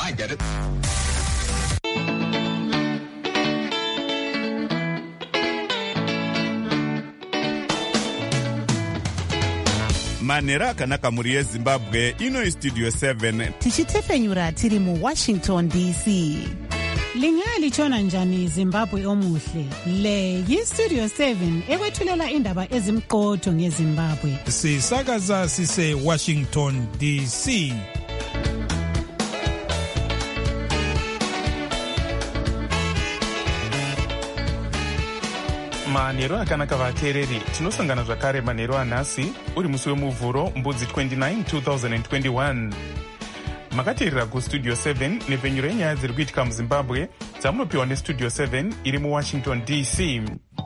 I get it. Manera akanaka muri yeZimbabwe ino Studio 7 tichitefenyura tiri mu Washington DC. Lingalitshona njani Zimbabwe omuhle? Le yi-Studio 7 ekwethulela indaba ezimqotho ngeZimbabwe. Sisakaza sise Washington DC. Manero akanaka vateereri, tinosangana zvakare manero anhasi uri musi wemuvhuro mbudzi 29 2021. Makateerera kuStudio 7 nepfenyuro yenyaya dziri kuitika muZimbabwe dzamunopiwa neStudio 7 iri muWashington DC.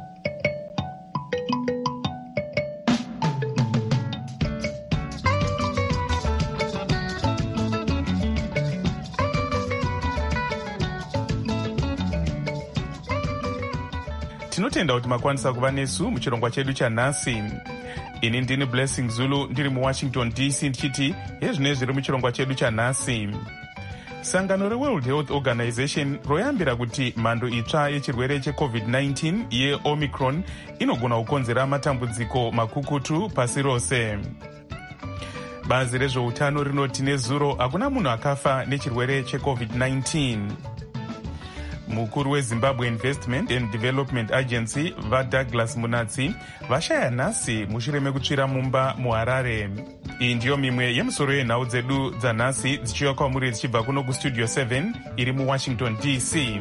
Tinotenda kuti makwanisa kuva nesu muchirongwa chedu chanhasi. Ini ndini Blessing Zulu ndiri muWashington DC ndichiti hezvine zviri muchirongwa chedu chanhasi. Sangano reWorld Health Organization royambira kuti mhando itsva yechirwere cheCovid-19 yeOmicron inogona kukonzera matambudziko makukutu pasi rose. Bazi rezveutano rinoti nezuro hakuna munhu akafa nechirwere cheCovid-19. Mukuru weZimbabwe Investment and Development Agency vaDouglas Munatsi vashaya nhasi mushure mekutsvira mumba muHarare. Iyi ndiyo mimwe yemusoro yenhau dzedu dzanhasi dzichiuya kwamuri dzichibva kuno kuStudio 7 iri muWashington DC.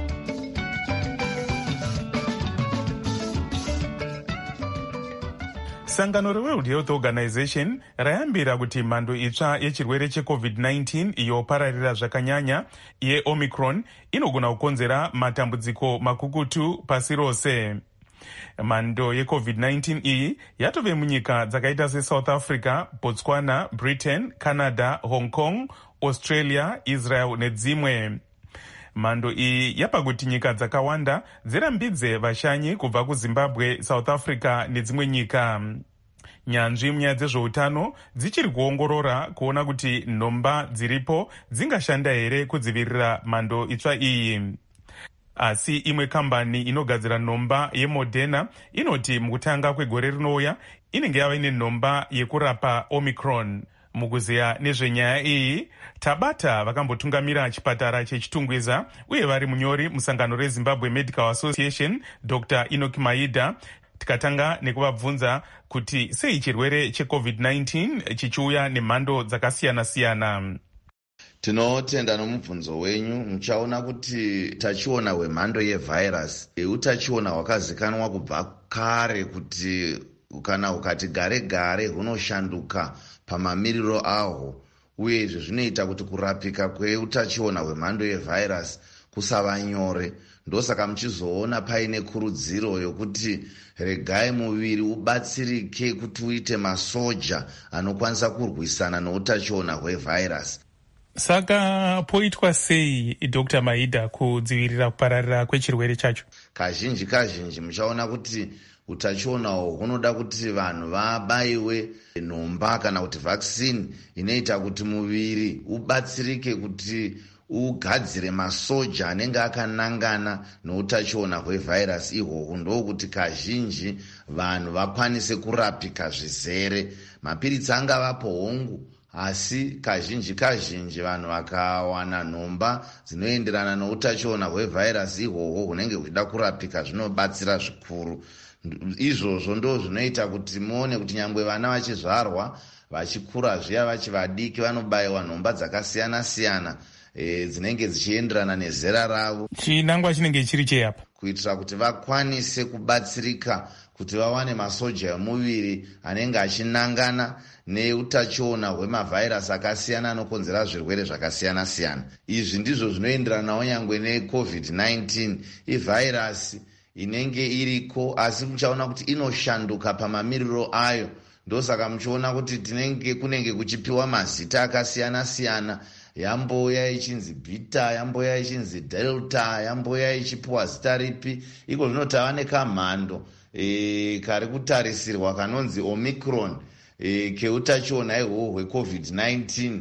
Sangano reWorld Health Organization rayambira kuti mhando itsva yechirwere cheCovid-19 yopararira zvakanyanya yeOmicron inogona kukonzera matambudziko makukutu pasi rose. Mhando yeCovid-19 iyi yatove munyika dzakaita seSouth Africa, Botswana, Britain, Canada, Hong Kong, Australia, Israel nedzimwe. Mhando iyi yapa kuti nyika dzakawanda dzirambidze vashanyi kubva kuZimbabwe, South Africa nedzimwe nyika. Nyanzvi munyaya dzezveutano dzichiri kuongorora kuona kuti nhomba dziripo dzingashanda here kudzivirira mhando itsva iyi. Asi imwe kambani inogadzira nhomba yeModerna inoti mukutanga kwegore rinouya inenge yava ine nhomba yekurapa Omicron. Mukuziya nezvenyaya iyi tabata vakambotungamira chipatara chechitungwiza uye vari munyori musangano reZimbabwe Medical Association Dr. Enoch Maida. Tikatanga nekuvabvunza kuti sei chirwere cheCovid-19 chichiuya nemhando dzakasiyana-siyana. Tinotenda nomubvunzo wenyu. Muchaona kuti utachiona hwemhando yevhairasi utachiona hwakazikanwa kubva kare kuti kana ukati gare gare hunoshanduka pamamiriro ahwo, uye izvi zvinoita kuti kurapika kweutachiona hwemhando yevhairasi kusava nyore. Ndosaka muchizoona paine kurudziro yokuti regai muviri ubatsirike kuti uite masoja anokwanisa kurwisana noutachiona hwevhairasi. Saka poitwa sei Dr. Maida kudzivirira kupararira kwechirwere chacho? Kazhinji muchaona kuti utachiona hunoda kuti vanhu vabayiwe nhomba kana kuti vaccine inoita kuti muviri ubatsirike kuti ugadzire masoja anenge akanangana noutachiona hwevhairasi ihwohwo. Ndokuti kazhinji vanhu vakwanise kurapika zvizere. Mapiritsi angavapo hongu, asi kazhinji vanhu vakawana nhomba dzinoenderana noutachiona hwevhairasi ihwohwo hunenge huchida kurapika zvinobatsira zvikuru. Izvozvo ndo zvinoita kuti muone kuti nyangwe vana vachizvarwa vachikura zviya vachivadiki vanobayiwa nhomba dzakasiyana-siyana dzinenge dzichienderana nezera ravo. Chinangwa chinenge chiri cheyapa kuitira kuti vakwanise kubatsirika kuti vawane masoja emuviri anenge achinangana neutachiona hwemavhairasi akasiyana anokonzera zvirwere zvakasiyana-siyana. Izvi ndizvo zvinoenderanawo nyangwe neCovid-19. Ivhairasi inenge iriko, asi muchaona kuti inoshanduka pamamiriro ayo. Ndosaka muchiona kuti kunenge kuchipiwa mazita akasiyana-siyana. Yamboya ichinzi beta, yamboya ichinzi delta, yamboya ichipiwa zita ripi. Iko zvinotava nekamhando kari kutarisirwa kanonzi Omicron keutachiona ihwohwo hweCovid-19.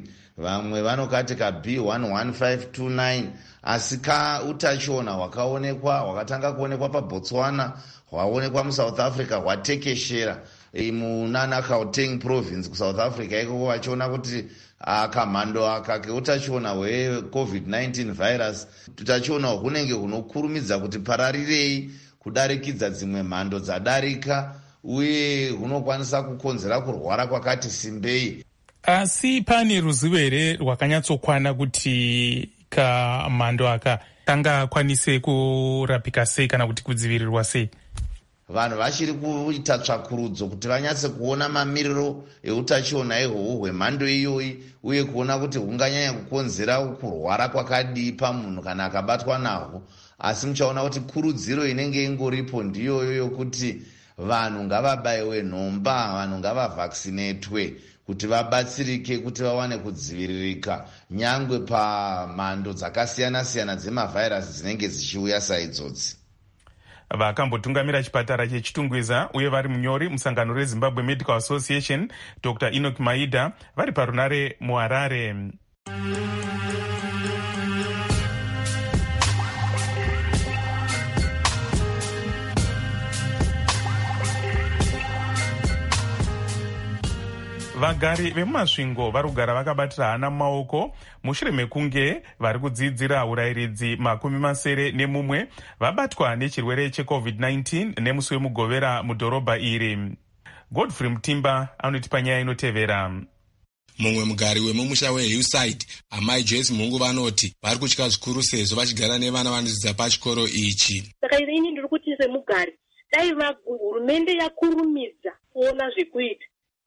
vamwe vanokati B11529, asi utachiona hwakatanga kuonekwa paBotswana, hwaonekwa muSouth Africa, hwatekeshera munana Gauteng province kuSouth Africa ikoko, vachiona kuti kamhando aka keutachiona hweCovid-19 virus utachiona hunenge hunokurumidza kuti pararirei kudarikidza dzimwe mhando dzadarika, uye hunokwanisa kukonzera kurwara kwakati simbei. Asi pane ruzivo here rwakanyatsokwana kuti kamhando aka kangakwanise kurapika sei kana kuti kudzivirirwa sei? Vanhu vachiri kuita tsvakurudzo kuti vanyatse kuona mamiriro eutachiona ihwohwo hwemhando iyoyi, uye kuona kuti hunganyanya kukonzera kurwara kwakadii pamunhu kana akabatwa nahwo. Asi muchaona kuti kurudziro inenge ingoripo ndiyoyo yokuti vanhu ngavabayiwe nhomba, vanhu ngavavhakisinetwe kuti vabatsirike kuti vawane kudziviririka nyangwe pamhando dzakasiyana-siyana dzemavhairasi dzinenge dzichiuya saidzodzi. Vakambotungamira chipatara chechitungwiza uye vari munyori musangano reZimbabwe Medical Association, Dr. Enoch Maida, vari parunare muHarare. Vagari vemumasvingo vari kugara vakabatira hana mumaoko mushure mekunge vari kudzidzira urayiridzi 70 vabatwa nechirwere cheCovid-19 nemusi wemugovera mudhorobha iri. Godfrey Mutimba anotipa nyaya inotevera. Mumwe mugari wemumusha weHillside, amai Joyce Mungu, vanoti vari kutya zvikuru sezvo vachigara nevana vanodzidza pachikoro ichi. Saka ini ndiri kuti semugari dai hurumende yakurumidza kuona zvekuita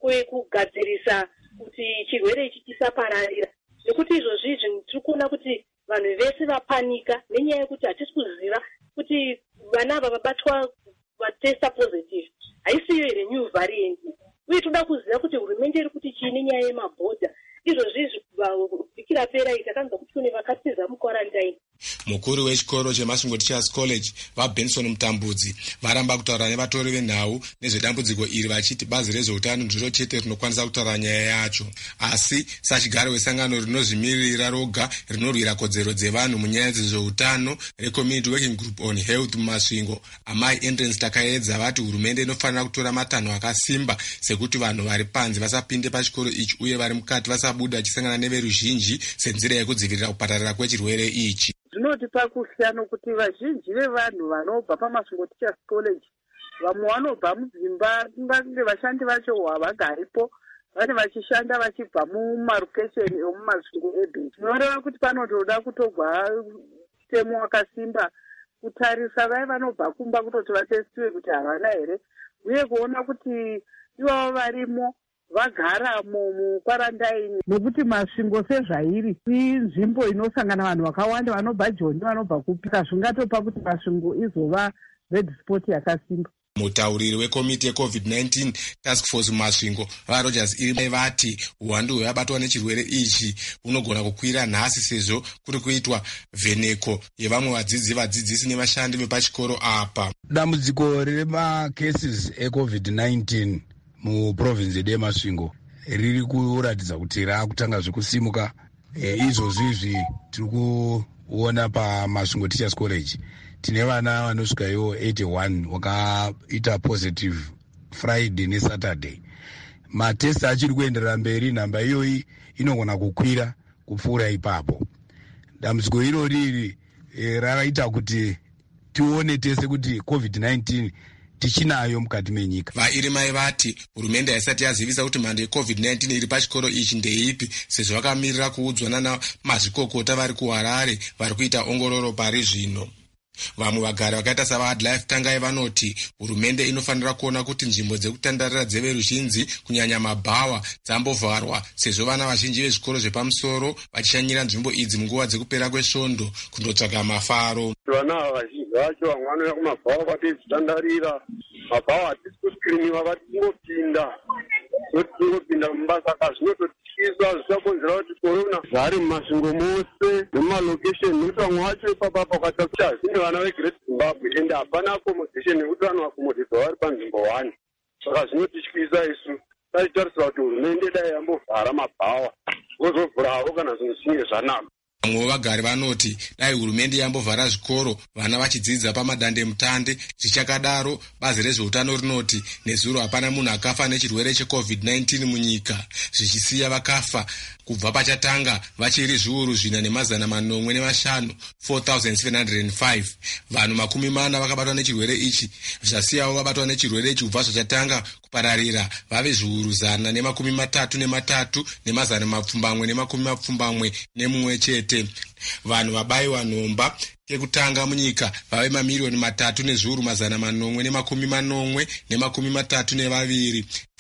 kugadzirisa kuti chirwere ichi chisapararira, nekuti izvozvizvi tiri kuona kuti vanhu vese vapanika nenyaya yekuti hatisi kuziva kuti vana ava vabatwa vatesta positive haisiyo here new variant, uye toda kuziva kuti hurumende iri kuti chii nenyaya yemabhodha. Izvozvizvi vhiki rapera takanzwa kuti kune vakatiza mukwarantine. Mukuru wechikoro cheMasvingo Teachers College, vaBenson Mutambudzi, varamba kutaura nevatori venhau nezvedambudziko iri vachiti bazi rezveutano ndiro chete rinokwanisa kutaura nyaya yacho. Asi sachigaro wesangano rinozvimirira roga rinorwira kodzero dzevanhu munyaya dzezveutano reCommunity Working Group on Health mumasvingo, amai Entrance Takaedza, vati hurumende inofanira kutora matanho akasimba sekuti vanhu vari panze vasapinde pachikoro ichi uye vari mukati vasabuda vachisangana neveruzhinji senzira yekudzivirira kupararira kwechirwere ichi. Zvinotipa kuhlano kuti vazhinji vevanhu vanobva paMasvingo Teachers College, vamwe vanobva mudzimba kunge vashandi vacho havagaripo, vane vachishanda vachibva mumarokesheni emumasvingo ebhesi. Tinoreva kuti panotoda kutogwa mutemo wakasimba kutarisa vai vanobva kumba kutoti vatestiwe kuti havana here, uye kuona kuti ivavo varimo vagara mukwarandaini, nekuti Masvingo sezvairi inzvimbo inosangana vanhu vakawanda vanobva Joni, vanobva kupika, zvingatopa kuti Masvingo izova red spot yakasimba. Mutauriri wekomiti yeCovid-19 Task Force mumasvingo, vaRogers Irimai, vati uwandu hwevabatwa nechirwere ichi unogona kukwira nhasi sezvo kuri kuitwa vheneko yevamwe vadzidzisi nevashandi vepachikoro apa. Dambudziko remacases eCovid-19 muprovinsi yeMasvingo riri kuratidza kuti raakutanga zvekusimuka. Izvozvizvi tiri kuona paMasvingo Teachers College tine vana vanosvika ivo 81 wakaita positive Friday neSaturday. Matesti achiri kuenderera mberi, nhamba iyoyi inogona kukwira kupfuura ipapo. Dambudziko irori rakaita kuti tione tese kuti COVID-19 tichinayo mukati menyika. VaIrimai vati hurumende haisati yazivisa kuti mhando yeCovid-19 iri pachikoro ichi ndeipi, sezvo vakamirira kuudzwa namazvikokota vari kuHarare vari kuita ongororo pari zvino. Vamwe vagari vakaita savaHadlife Tangai vanoti hurumende inofanira kuona kuti nzvimbo dzekutandarira dzeveruzhinji kunyanya mabhawa dzambovharwa, sezvo vana vazhinji vezvikoro zvepamusoro vachishanyira nzvimbo idzi munguva dzekupera kwesvondo kundotsvaga mafaro. Vana vazhinji vacho vamwe vanouya kumabhawa vatidzitandarira, mabhawa hatisi kuskiriniwa, vatingopinda mubasa, saka zvinototyisa zvichakonzera kuti korona zvari mumasvingo mose nemumalokesheni, nekuti vamwe vacho ipapapa ukatakuta zvine vana veGreat Zimbabwe ende hapana accommodation yekuti vanoaccommodedzwa vari panzvimbo 1. Saka zvinotityisa isu, tachitarisira kuti hurumende dai yambovhara mabhawa vozovhurawo kana zvinhu zvinge zvanaka. Vamwe vagari vanoti dai hurumende yambovhara zvikoro vana vachidzidza pamadandemutande zvichakadaro. Bazi rezveutano rinoti nezuro hapana munhu akafa nechirwere cheCovid-19 munyika, zvichisiya vakafa kubva pachatanga vachiri zviuru 4,405 4,705. Vanhu 40 vakabatwa nechirwere ichi, zvasiyawo vabatwa nechirwere ichi kubva zvachatanga kupararira vave zviuru 133 9,721 chete. Vanhu vabayiwa nhomba kekutanga munyika vave mamiliyoni 3,890,832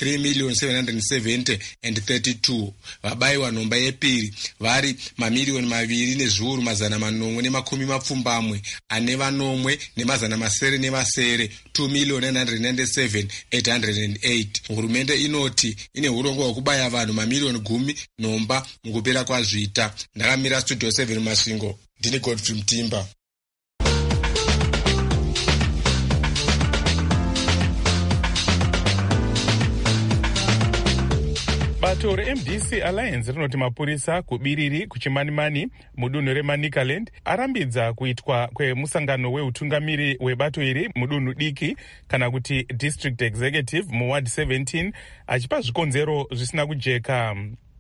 3,770,032. Vabayiwa nhomba yepiri vari mamiliyoni 2,2,770,808 2,997,808. Hurumende inoti ine urongwa hwekubaya vanhu mamiliyoni 10 nhomba mukupera kwazvita. Ndakamira Studio 7 Masvingo, ndini Godfrey Mutimba. Bato reMDC Alliance rinoti mapurisa kubiriri kuchimanimani mudunhu reManicaland arambidza kuitwa kwemusangano weutungamiri webato iri mudunhu diki kana kuti District Executive muward 17 achipa zvikonzero zvisina kujeka.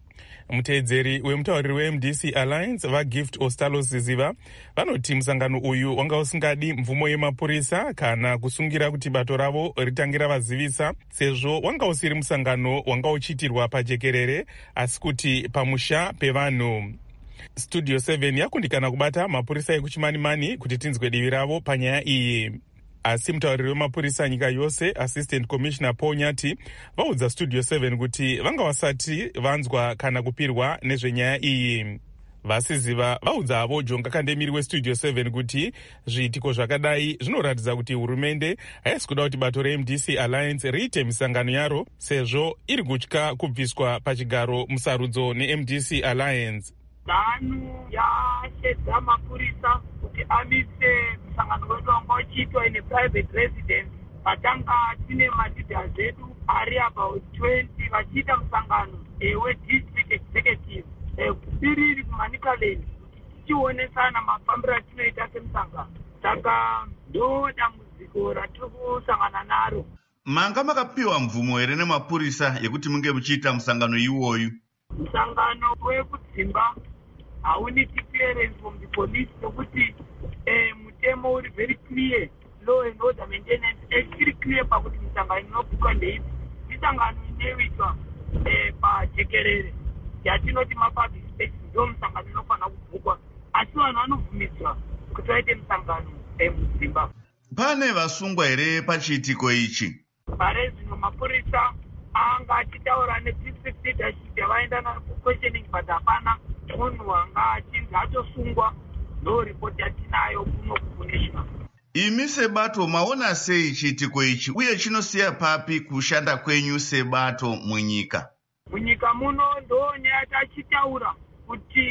Muteedzeri wemutauriri weMDC Alliance vaGift Ostalos Ziziva vanoti musangano uyu wanga usingadi mvumo yemapurisa kana kusungira kuti bato ravo ritangira vazivisa, sezvo wanga usiri musangano wanga uchiitirwa pajekerere asi kuti pamusha pevanhu. Studio 7 yakundikana kubata mapurisa ekuchimanimani kuti tinzwe divi ravo panyaya iyi. Asi mutauriri wemapurisa nyika yose Assistant Commissioner Paul Nyati vaudza Studio 7 kuti vanga vasati vanzwa kana kupirwa nezvenyaya iyi. Vasiziva vaudza avo Jonga Kandemiri weStudio 7 kuti zviitiko zvakadai zvinoratidza kuti hurumende haisi kuda kuti bato reMDC Alliance riite misangano yaro sezvo iri kutya kubviswa pachigaro musarudzo neMDC Alliance. Dhanu yashedza mapurisa kuti amise musangano wedu wanga uchiitwa in a private residence. Patanga tine maleaders edu ari about 20 vachiita musangano we-district executive kupiriri kuManicaland kuti tichionesana mafambiro atinoita semusangano. Saka ndo dambudziko ratiri kusangana naro. Manga makapiwa mvumo here nemapurisa yekuti munge muchiita musangano iwoyu? Musangano wekudzimba hauniti clearance from the police nokuti mutemo uri very clear, law and order maintenance iri clear pakuti misangano inopikwa ndeipi. Misangano inoitwa pajekerere yatinoti mapublic space ndo misangano inofanira kubhukwa, asi vanhu vanobvumidzwa kuti vaite misangano mudzimba. Pane vasungwa here pachiitiko ichi? Pare zvino mapurisa anga achitaura nedistrict leadership yavaenda nayo questioning, but hapana munhu wanga achinzi atosungwa. Ndo ripoti yatinayo kuno kunational. Imi sebato maona sei chiitiko ichi uye chinosiya papi kushanda kwenyu sebato munyika? Munyika muno ndo nyaya tachitaura kuti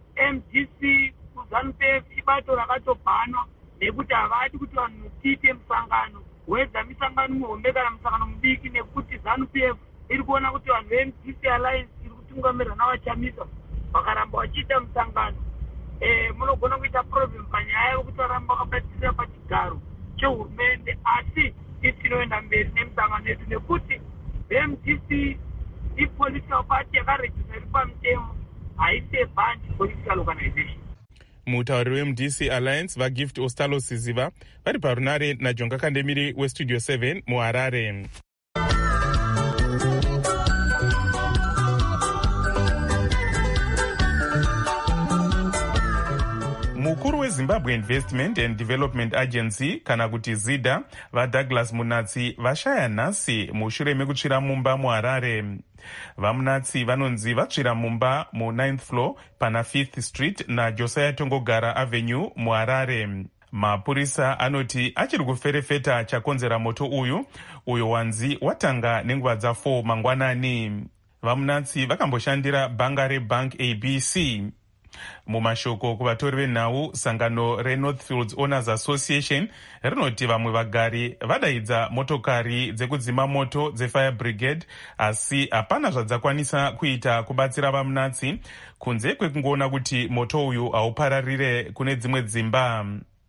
MDC kuZANU-PF ibato rakatobhanwa nekuti havadi kuti vanhu tiite musangano wedza misangano muhombe kana musangano mudiki, nekuti ZANU-PF iri kuona kuti vanhu veMDC Alliance iri kutungamirwa navachamisa vakaramba vachiita musangano. Munogona kuita problem panyaya yokuti varamba vakabatirira pachigaro chehurumende, asi tinoenda mberi nemusangano yedu nekuti veMDC ipolitical party yakarejisa iri pamutemo, haisi band political organization. Mutauriri weMDC Alliance vaGift Ostalos Ziziva vari parunare naJonga Kandemiri weStudio 7 muHarare. Mukuru weZimbabwe Investment and Development Agency kana kuti ZIDA vaDouglas Munatsi vashaya nhasi mushure mekutsvira mumba muHarare. VaMunatsi vanonzi vatsvira mumba mu9th floor pana 5th Street naJosiah Tongogara Avenue muHarare. Mapurisa anoti achiri kuferefeta chakonzera moto uyo wanzi watanga nenguva dza4 mangwanani. VaMunatsi vakamboshandira bhanga reBank ABC. Mumashoko kuvatori venhau, sangano reNorthfields Owners Association rinoti vamwe vagari vadaidza motokari dzekudzima moto dzefire brigade, asi hapana zvadzakwanisa kuita kubatsira vamunatsi kunze kwekungoona kuti moto uyu haupararire kune dzimwe dzimba.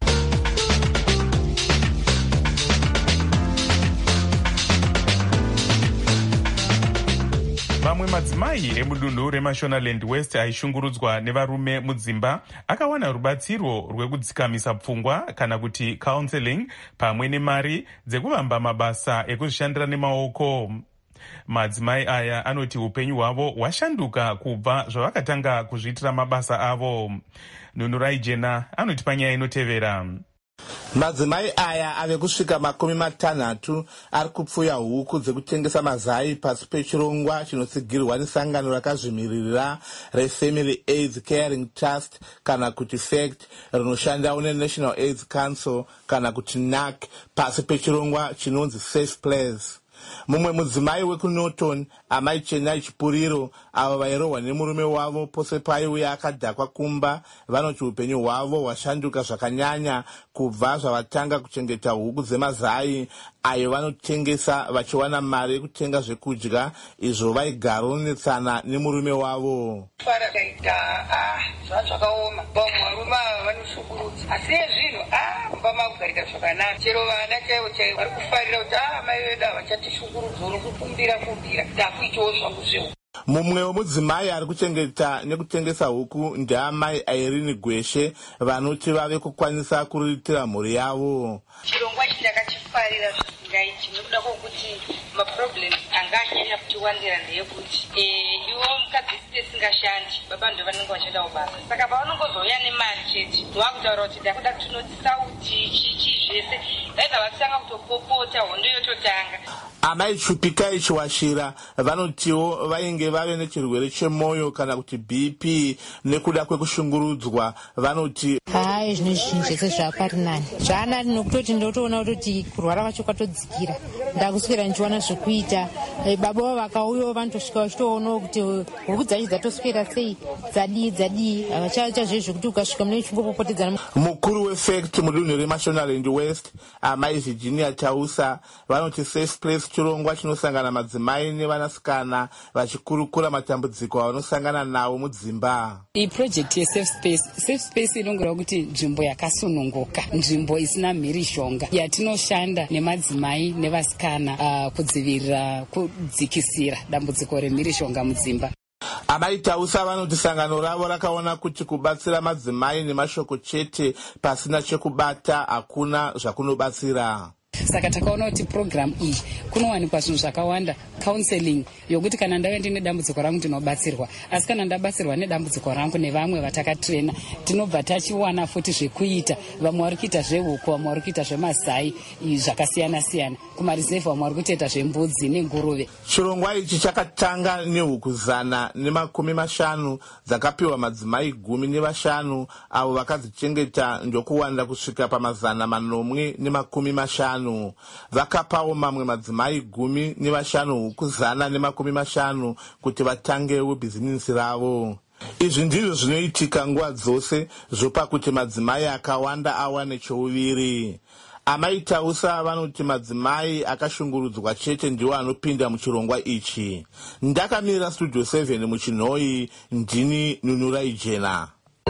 Mamwe madzimai emudunhu reMashonaland West aishungurudzwa nevarume mudzimba akawana rubatsiro rwekudzikamisa pfungwa kana kuti counseling pamwe nemari dzekuvamba mabasa ekuzvishandira nemaoko. Madzimai aya anoti upenyu hwavo hwashanduka kubva zvavakatanga kuzviitira mabasa avo. Nunurai Jena anoti panyaya inotevera. Madzimai aya ave kusvika 60 ari kupfuya huku dzekutengesa mazai pasi pechirongwa chinotsigirwa nesangano rakazvimiririra reFamily AIDS Caring Trust kana kuti FACT rinoshandawo neNational AIDS Council kana kuti NAC pasi pechirongwa chinonzi Safe Place. Mumwe mudzimai wekuNorton, amai Chenai Chipuriro, avo vairohwa nemurume wavo pose paiuya akadhakwa kumba, vanoti upenyu hwavo hwashanduka zvakanyanya kubva zvavatanga kuchengeta huku dzemazai ayo vanotengesa vachiwana mari yekutenga zvekudya izvo vaigaronetsana nemurume wavo. Zvakaoma varume ava vanoshungurudza asi zvinhu kumba makugarika zvakanaka chero vana chaivo chaivo vari kufarira kuti mai vedu havachatishungurudza unokukumbira takuitawo zvangu zvehu. Mumwe wemudzimai ari kuchengeta nekutengesa huku ndeamai Irene Gweshe vanoti vave kukwanisa kuriritira mhuri yavo. Chirongwa chindakachifarira zvisingaiti nekuda kwokuti maproblems anga achanyanya kuti wandira ndeyekuti iwo mukadzi tisingashandi baba ndo vanenge vachienda kubasa saka pavanongozouya nemari chete ndovakutaura kuti ndakuda kuti tinoti sauti chichi zvese vaibva vatanga kutopopota hondo yototanga. Amai Chupikai Chiwashira vanotiwo vainge vave nechirwere chemwoyo kana kuti BP nekuda kwekushungurudzwa vanoti zvinhu zvizhinji zvese zvaparinani zvaanani nokutoti ndotoona kuti kurwara kwacho kwatodzikira ndakuswera ndichiwana zvekuita baba vakauyawo vanotosvika vachitoonawo kuti huku dzacho dzatoswera sei dzadii havachaita zvezvekuti ukasvika mune chingopopotedzana. Mukuru weFACT mudunhu reMashonaland West amai Virginia Tausa vanoti Safe Place chirongwa chinosangana madzimai nevanasikana vachikurukura matambudziko avanosangana nawo mudzimba. Iyi project yeSafe Space inongoreva kuti nzvimbo yakasununguka, nzvimbo isina mhirishonga yatinoshanda nemadzimai nevasikana kudzivirira kudzikisira dambudziko remhirishonga mudzimba. Amai Tausa vanoti sangano ravo rakaona kuti kubatsira madzimai nemashoko chete pasina chekubata hakuna zvakunobatsira. Saka takaona kuti program iyi kunowanikwa zvinhu zvakawanda, counseling yokuti kana ndave ndine dambudziko rangu ndinobatsirwa, asi kana ndabatsirwa nedambudziko rangu nevamwe vatakatrena tinobva tachiwana futi zvekuita. Vamwe vari kuita zvehuku, vamwe vari kuita zvemazai zvakasiyana siyana, kumarizevha vamwe vari kutoita zvembudzi nenguruve. Chirongwa ichi chakatanga nehuku 150 dzakapiwa madzimai 15 avo vakadzichengeta ndokuwanda kusvika pa550. Vakapawo mamwe madzimai 15 huku 150 kuti vatangewo bhizinisi ravo. Izvi ndizvo zvinoitika nguva dzose zvopa kuti madzimai akawanda awane chouviri. Amai Tausa vanoti madzimai akashungurudzwa chete ndiwo anopinda muchirongwa ichi. Ndakamirira Studio 7 muchinhoi, ndini Nunurai Jena.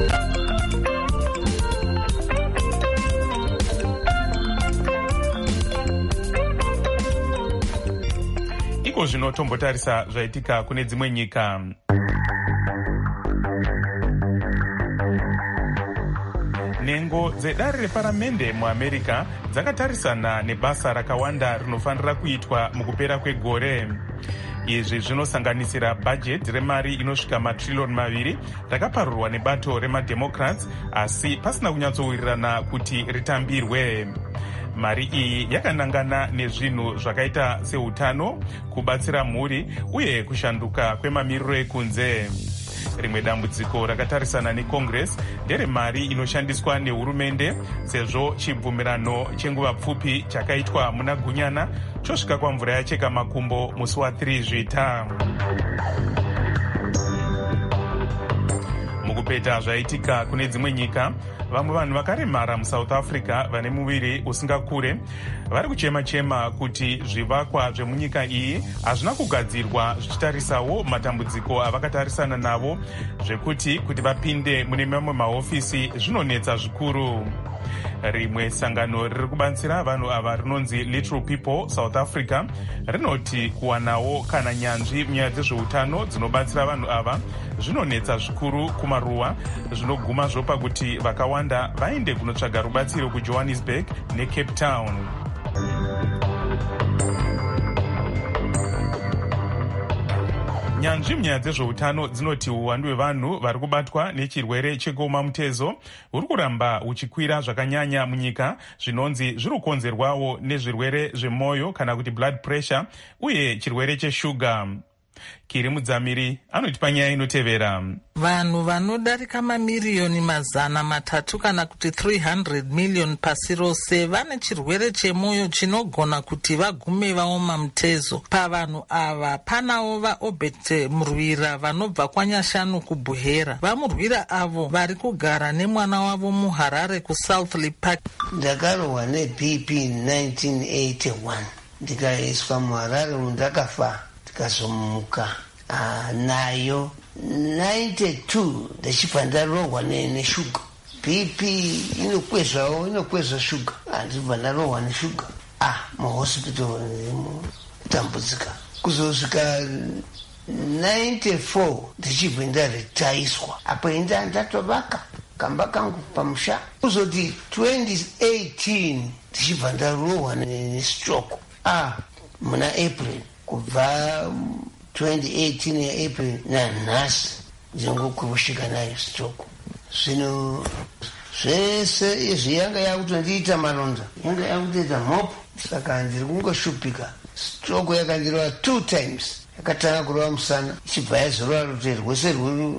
Iko zvinotombotarisa zvaitika kune dzimwe nyika. Nhengo dzedare reparamende muAmerica dzakatarisana nebasa rakawanda rinofanira kuitwa mukupera kwegore. Izvi zvinosanganisira bhajeti remari inosvika matririyoni 2 rakaparurwa nebato remademocrats asi pasina kunyatsowirirana kuti ritambirwe. Mari iyi yakanangana nezvinhu zvakaita seutano, kubatsira mhuri uye kushanduka kwemamiriro ekunze. Rimwe dambudziko rakatarisana neCongress nderemari inoshandiswa nehurumende sezvo chibvumirano chenguva pfupi chakaitwa muna Gunyana chosvika kwamvura yacheka makumbo musi wa3 Zvita. mukupeta zvaitika kune dzimwe nyika, vamwe vanhu vakaremara muSouth Africa vane muviri usingakure vari kuchema-chema kuti zvivakwa zvemunyika iyi hazvina kugadzirwa zvichitarisawo matambudziko avakatarisana navo, zvekuti vapinde mune mamwe mahofisi zvinonetsa zvikuru. Rimwe sangano riri kubatsira vanhu ava rinonzi Little People South Africa rinoti kuwanawo kana nyanzvi munyaya dzezveutano dzinobatsira vanhu ava zvinonetsa zvikuru kumaruwa, zvinoguma zvopa kuti vakawanda vaende kunotsvaga rubatsiro kuJohannesburg neCape Town. Nyanzvi munyaya dzezveutano dzinoti uwandu hwevanhu vari kubatwa nechirwere chekuoma mutezo huri kuramba huchikwira zvakanyanya munyika, zvinonzi zviri kukonzerwawo nezvirwere zvemwoyo kana kuti blood pressure uye chirwere cheshuga. Kiri Mudzamiri anotipa nyaya inotevera. Vanhu vanodarika mamiriyoni 300 kana kuti 300 million pasi rose vane chirwere chemwoyo chinogona kuti vagume vaoma mutezo. Pavanhu ava panawo vaObert Murwira vanobva kwaNyashanu kuBuhera. Vamurwira avo vari kugara nemwana wavo muHarare kuSouthly Park. Ndakarohwa neBP 1981 ndikaiswa muHarare ndakafa ndikazomuka nayo 92 ndichibva ndarohwa neshuga. BP inokwezva shuga, ndibva ndarohwa neshuga. Muhospital tambudzika kuzosvika 94 ndichibva ndaritaiswa. Apo ndatovaka kamba kangu pamusha. Kuzoti 2018 ndichibva ndarohwa nestroke muna April. Kubva 2018 yaApril nanhasi ndingokusvika nayo stroke. Zvino zvese izvi yanga yakutondiita maronda, yanga yakutoita mhopo, saka ndiri kungoshupika. Stroke yakandirova 2 times, yakatanga kurova musana ichibva yazorova rutete rwese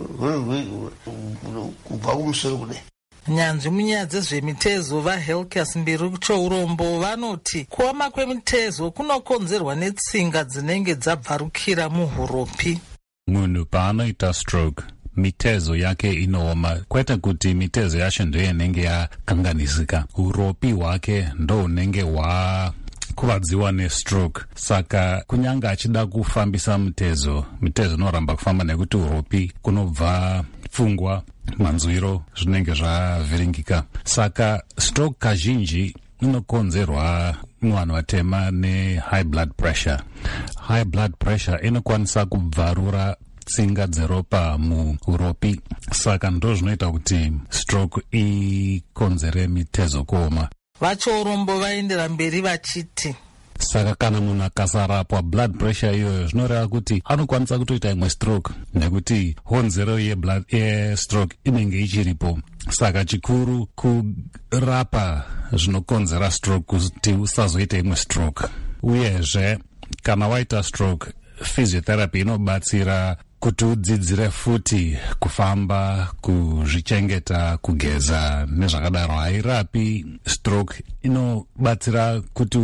kubva kumusoro kudai. Nyanzvi munyaya dzezvemitezo vaHelkas Mbiru Chourombo vanoti kuoma kwemitezo kunokonzerwa netsinga dzinenge dzabvarukira muhuropi. Munhu paanoita stroke mitezo yake inooma, kwete kuti mitezo yacho ndiyo inenge yakanganisika, uropi hwake ndo unenge kuvadziwa nestroke. Saka kunyanga achida kufambisa mitezo inoramba kufamba nekuti uropi kunobva pfungwa, manzwiro zvinenge zvavhiringika. Saka stroke kazhinji inokonzerwa vanhu vatema nehigh blood pressure. High blood pressure inokwanisa kubvarura tsinga dzeropa muuropi, saka ndo zvinoita kuti stroke ikonzere mitezo kuoma. Vachourombo vaendera mberi vachiti saka kana munhu akasarapwa blood pressure iyoyo zvinoreva kuti anokwanisa kutoita imwe stroke, nekuti honzero yestroke inenge ichiripo. Saka chikuru kurapa zvinokonzera stroke kuti usazoita imwe stroke. Uyezve kana waita stroke, physiotherapy inobatsira kuti udzidzire futi kufamba, kuzvichengeta, kugeza nezvakadaro. Hairapi stroke, inobatsira kuti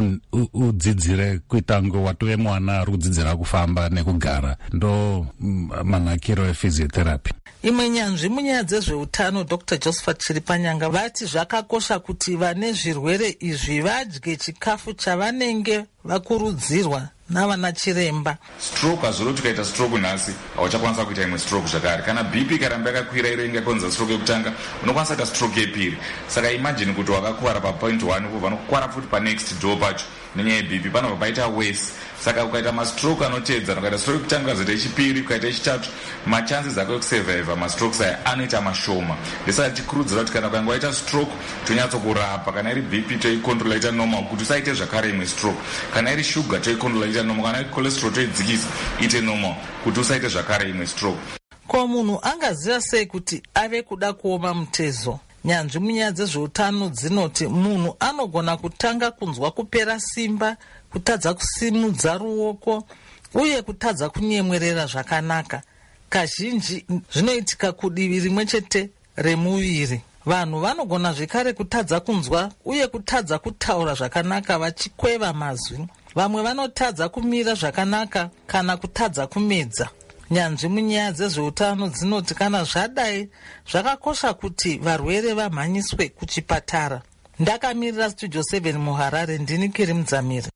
udzidzire kuita ngo watove mwana ari kudzidzira kufamba nekugara. Ndo manakiro ephysiotherapy. Imwe nyanzvi munyaya dzezveutano Dr. Josephat Chiripanyanga vati zvakakosha kuti vane zvirwere izvi vadye chikafu chavanenge vakurudzirwa navana chiremba. Stroke hazviro kuti ukaita stroke nhasi hauchakwanisa kuita imwe stroke zvakare. Kana BP karamba yakakwira iro ingakonzera stroke yekutanga, unokwanisa kuita stroke yepiri. Saka imagine kuti wakakuwara papoint 1 kubva nokukwara futi panext door pacho nenyaya yeBP panobva paita worse. Saka ukaita mastroke anotedzana, ukaita stroke yekutanga ukaita yechipiri ukaita yechitatu, machances ako ekusurviva mastrokes aya anoita mashoma. Ndesaka tichikurudzira kuti kana ukanga waita stroke tonyatsokurapa. Kana iri BP toikontrola ita normal kuti usaite zvakare imwe stroke. Kana iri shuga toikontrola ita normal. Kana iri cholesterol toidzikisa ite normal kuti usaite zvakare imwe stroke. Ko munhu angaziva sei kuti ave kuda kuoma mutezo? Nyanzvi munyaya dzezveutano dzinoti munhu anogona kutanga kunzwa kupera simba, kutadza kusimudza ruoko uye kutadza kunyemwerera zvakanaka. Kazhinji zvinoitika kudivi rimwe chete remuviri. Vanhu vanogona zvekare kutadza kunzwa uye kutadza kutaura zvakanaka vachikweva mazwi. Vamwe vanotadza kumira zvakanaka kana kutadza kumedza. nyanzvi munyaya dzezveutano dzinoti kana zvadai zvakakosha kuti varwere vamhanyiswe kuchipatara. Ndakamirira Studio 7 muHarare, ndini Kiri Mudzamiri.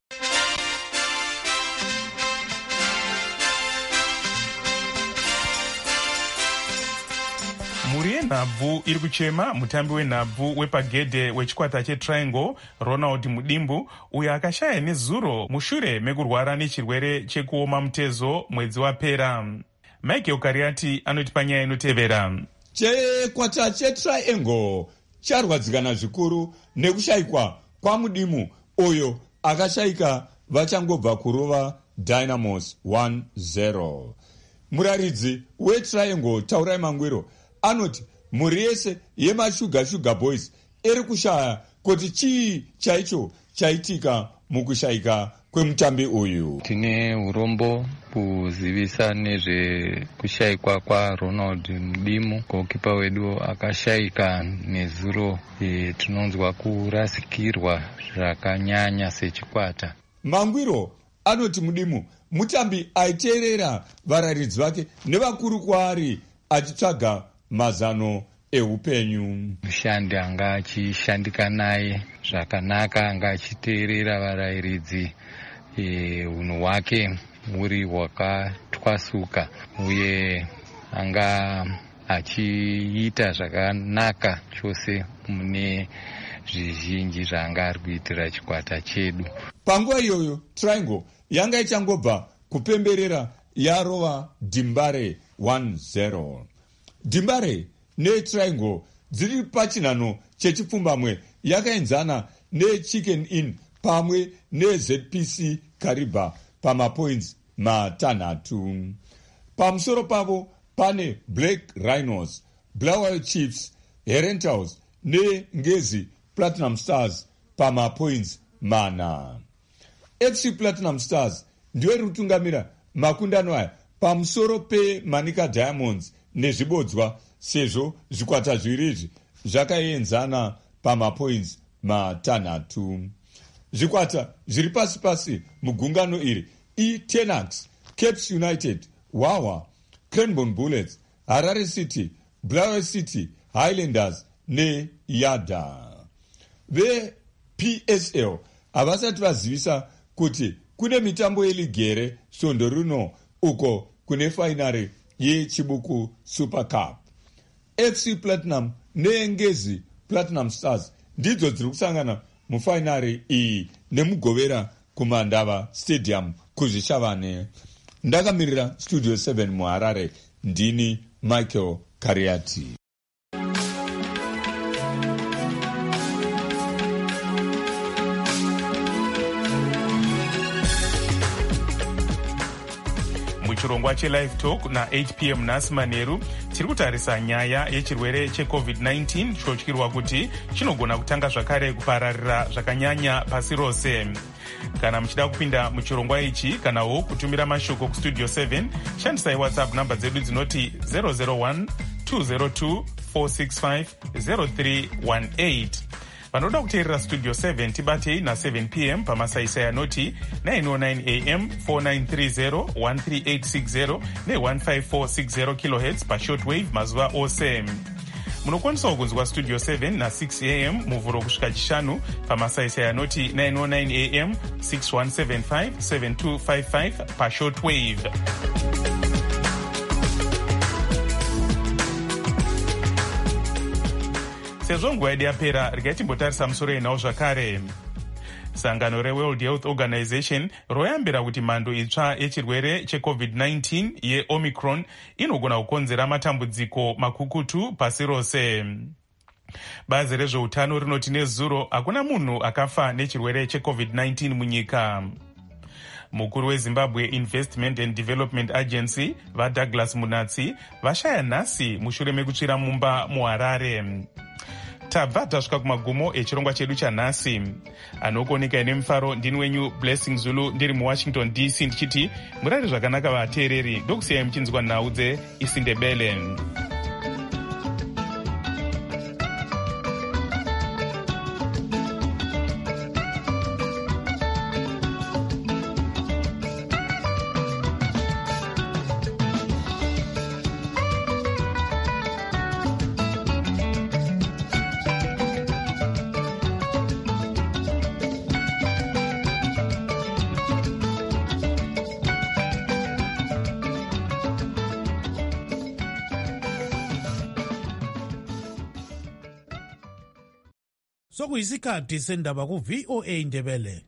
Mhuri yenhabvu iri kuchema mutambi wenhabvu wepagedhe wechikwata cheTriangle Ronald Mudimbu, uyo akashaya nezuro mushure mekurwara nechirwere chekuoma mutezo mwedzi wapera. Michael Kariati anoti panyaya inotevera. Chikwata cheTriangle charwadzikana zvikuru nekushayikwa kwaMudimbu, uyo akashayika vachangobva kurova Dynamos 1-0. Muraridzi weTriangle Taurai Mangwiro anoti mhuri yese yemashuga boys iri kushaya kuti chii chaicho chaitika mukushayika kwemutambi uyu. Tine urombo kuzivisa nezvekushayikwa kwaRonald Mudimbu, gokipa wedu akashayika nezuro. Tinonzwa kurasikirwa zvakanyanya sechikwata. Mangwiro anoti Mudimbu mutambi aiteerera vararidzi vake nevakuru kwaari achitsvaga mazano eupenyu. Mushandi anga achishandika naye zvakanaka, anga achiteerera varairidzi, unhu hwake huri hwakatwasuka, uye anga achiita zvakanaka chose mune zvizhinji zvaanga ari kuitira chikwata chedu. Panguva iyoyo Triangle yanga ichangobva kupemberera yarova Dimbare 1-0. Dimbare neTriangle dziri pachinhano chechipfumbamwe yakaenzana neChicken Inn pamwe neZPC Kariba pamapoints 6. Pamusoro pavo pane Black Rhinos, Blackwater Chiefs, Herentals neNgezi Platinum Stars pamapoints 4. FC Platinum Stars ndiyo iri kutungamira makundano aya pamusoro peManika Diamonds nezvibodzwa, sezvo zvikwata zviviri izvi zvakaenzana pamapoints 6. Zvikwata zviri pasi mugungano iri iTenax, Capes United, Wawa, Cranbourne Bullets, Harare City, Blair City, Highlanders neYada. VePSL havasati vazivisa kuti kune mitambo yeligere svondo rino uko kune fainari yechibuku Super Cup. FC Platinum neNgezi Platinum Stars ndidzo dziri kusangana mufainari iyi nemugovera kuMandava Stadium kuzvishavane. Ndakamirira Studio 7 muHarare, ndini Michael Kariati. Muchirongwa cheLive Talk na8 p.m. nhasi manheru tiri kutarisa nyaya yechirwere cheCovid-19 chotyirwa kuti chinogona kutanga zvakare kupararira zvakanyanya pasi rose. Kana muchida kupinda muchirongwa ichi kanawo kutumira mashoko kuStudio 7, shandisai WhatsApp namba dzedu dzinoti 001 202 465 0318. Vanoda kuteerera Studio 7 tibatei na7 p.m. pamasaisai anoti 909 am 4930 13860 ne15460 kHz pashortwave mazuva ose. Munokwanisawo kunzwa Studio 7 na6 am muvhuro kusvika chishanu pamasaisai anoti 909 am 6175 7255 pashortwave. Sezvo nguva yedu yapera, regai timbotarisa musoro yenhau zvakare. Sangano reWorld Health Organization royambira kuti mhando itsva yechirwere cheCovid-19 yeOmicron inogona kukonzera matambudziko makukutu pasi rose. Bazi rezveutano rinoti nezuro hakuna munhu akafa nechirwere cheCovid-19 munyika. Mukuru weZimbabwe Investment and Development Agency vaDouglas Munatsi vashaya nhasi mushure mekutsvira mumba muHarare. Tabva tasvika kumagumo echirongwa chedu chanhasi. Anokuoneka nemufaro ndini wenyu Blessing Zulu ndiri muWashington DC ndichiti murari zvakanaka vateereri, ndokusiyai muchinzwa nhau dzeIsindebele. sokuyisikhathi sendaba ku-VOA Indebele.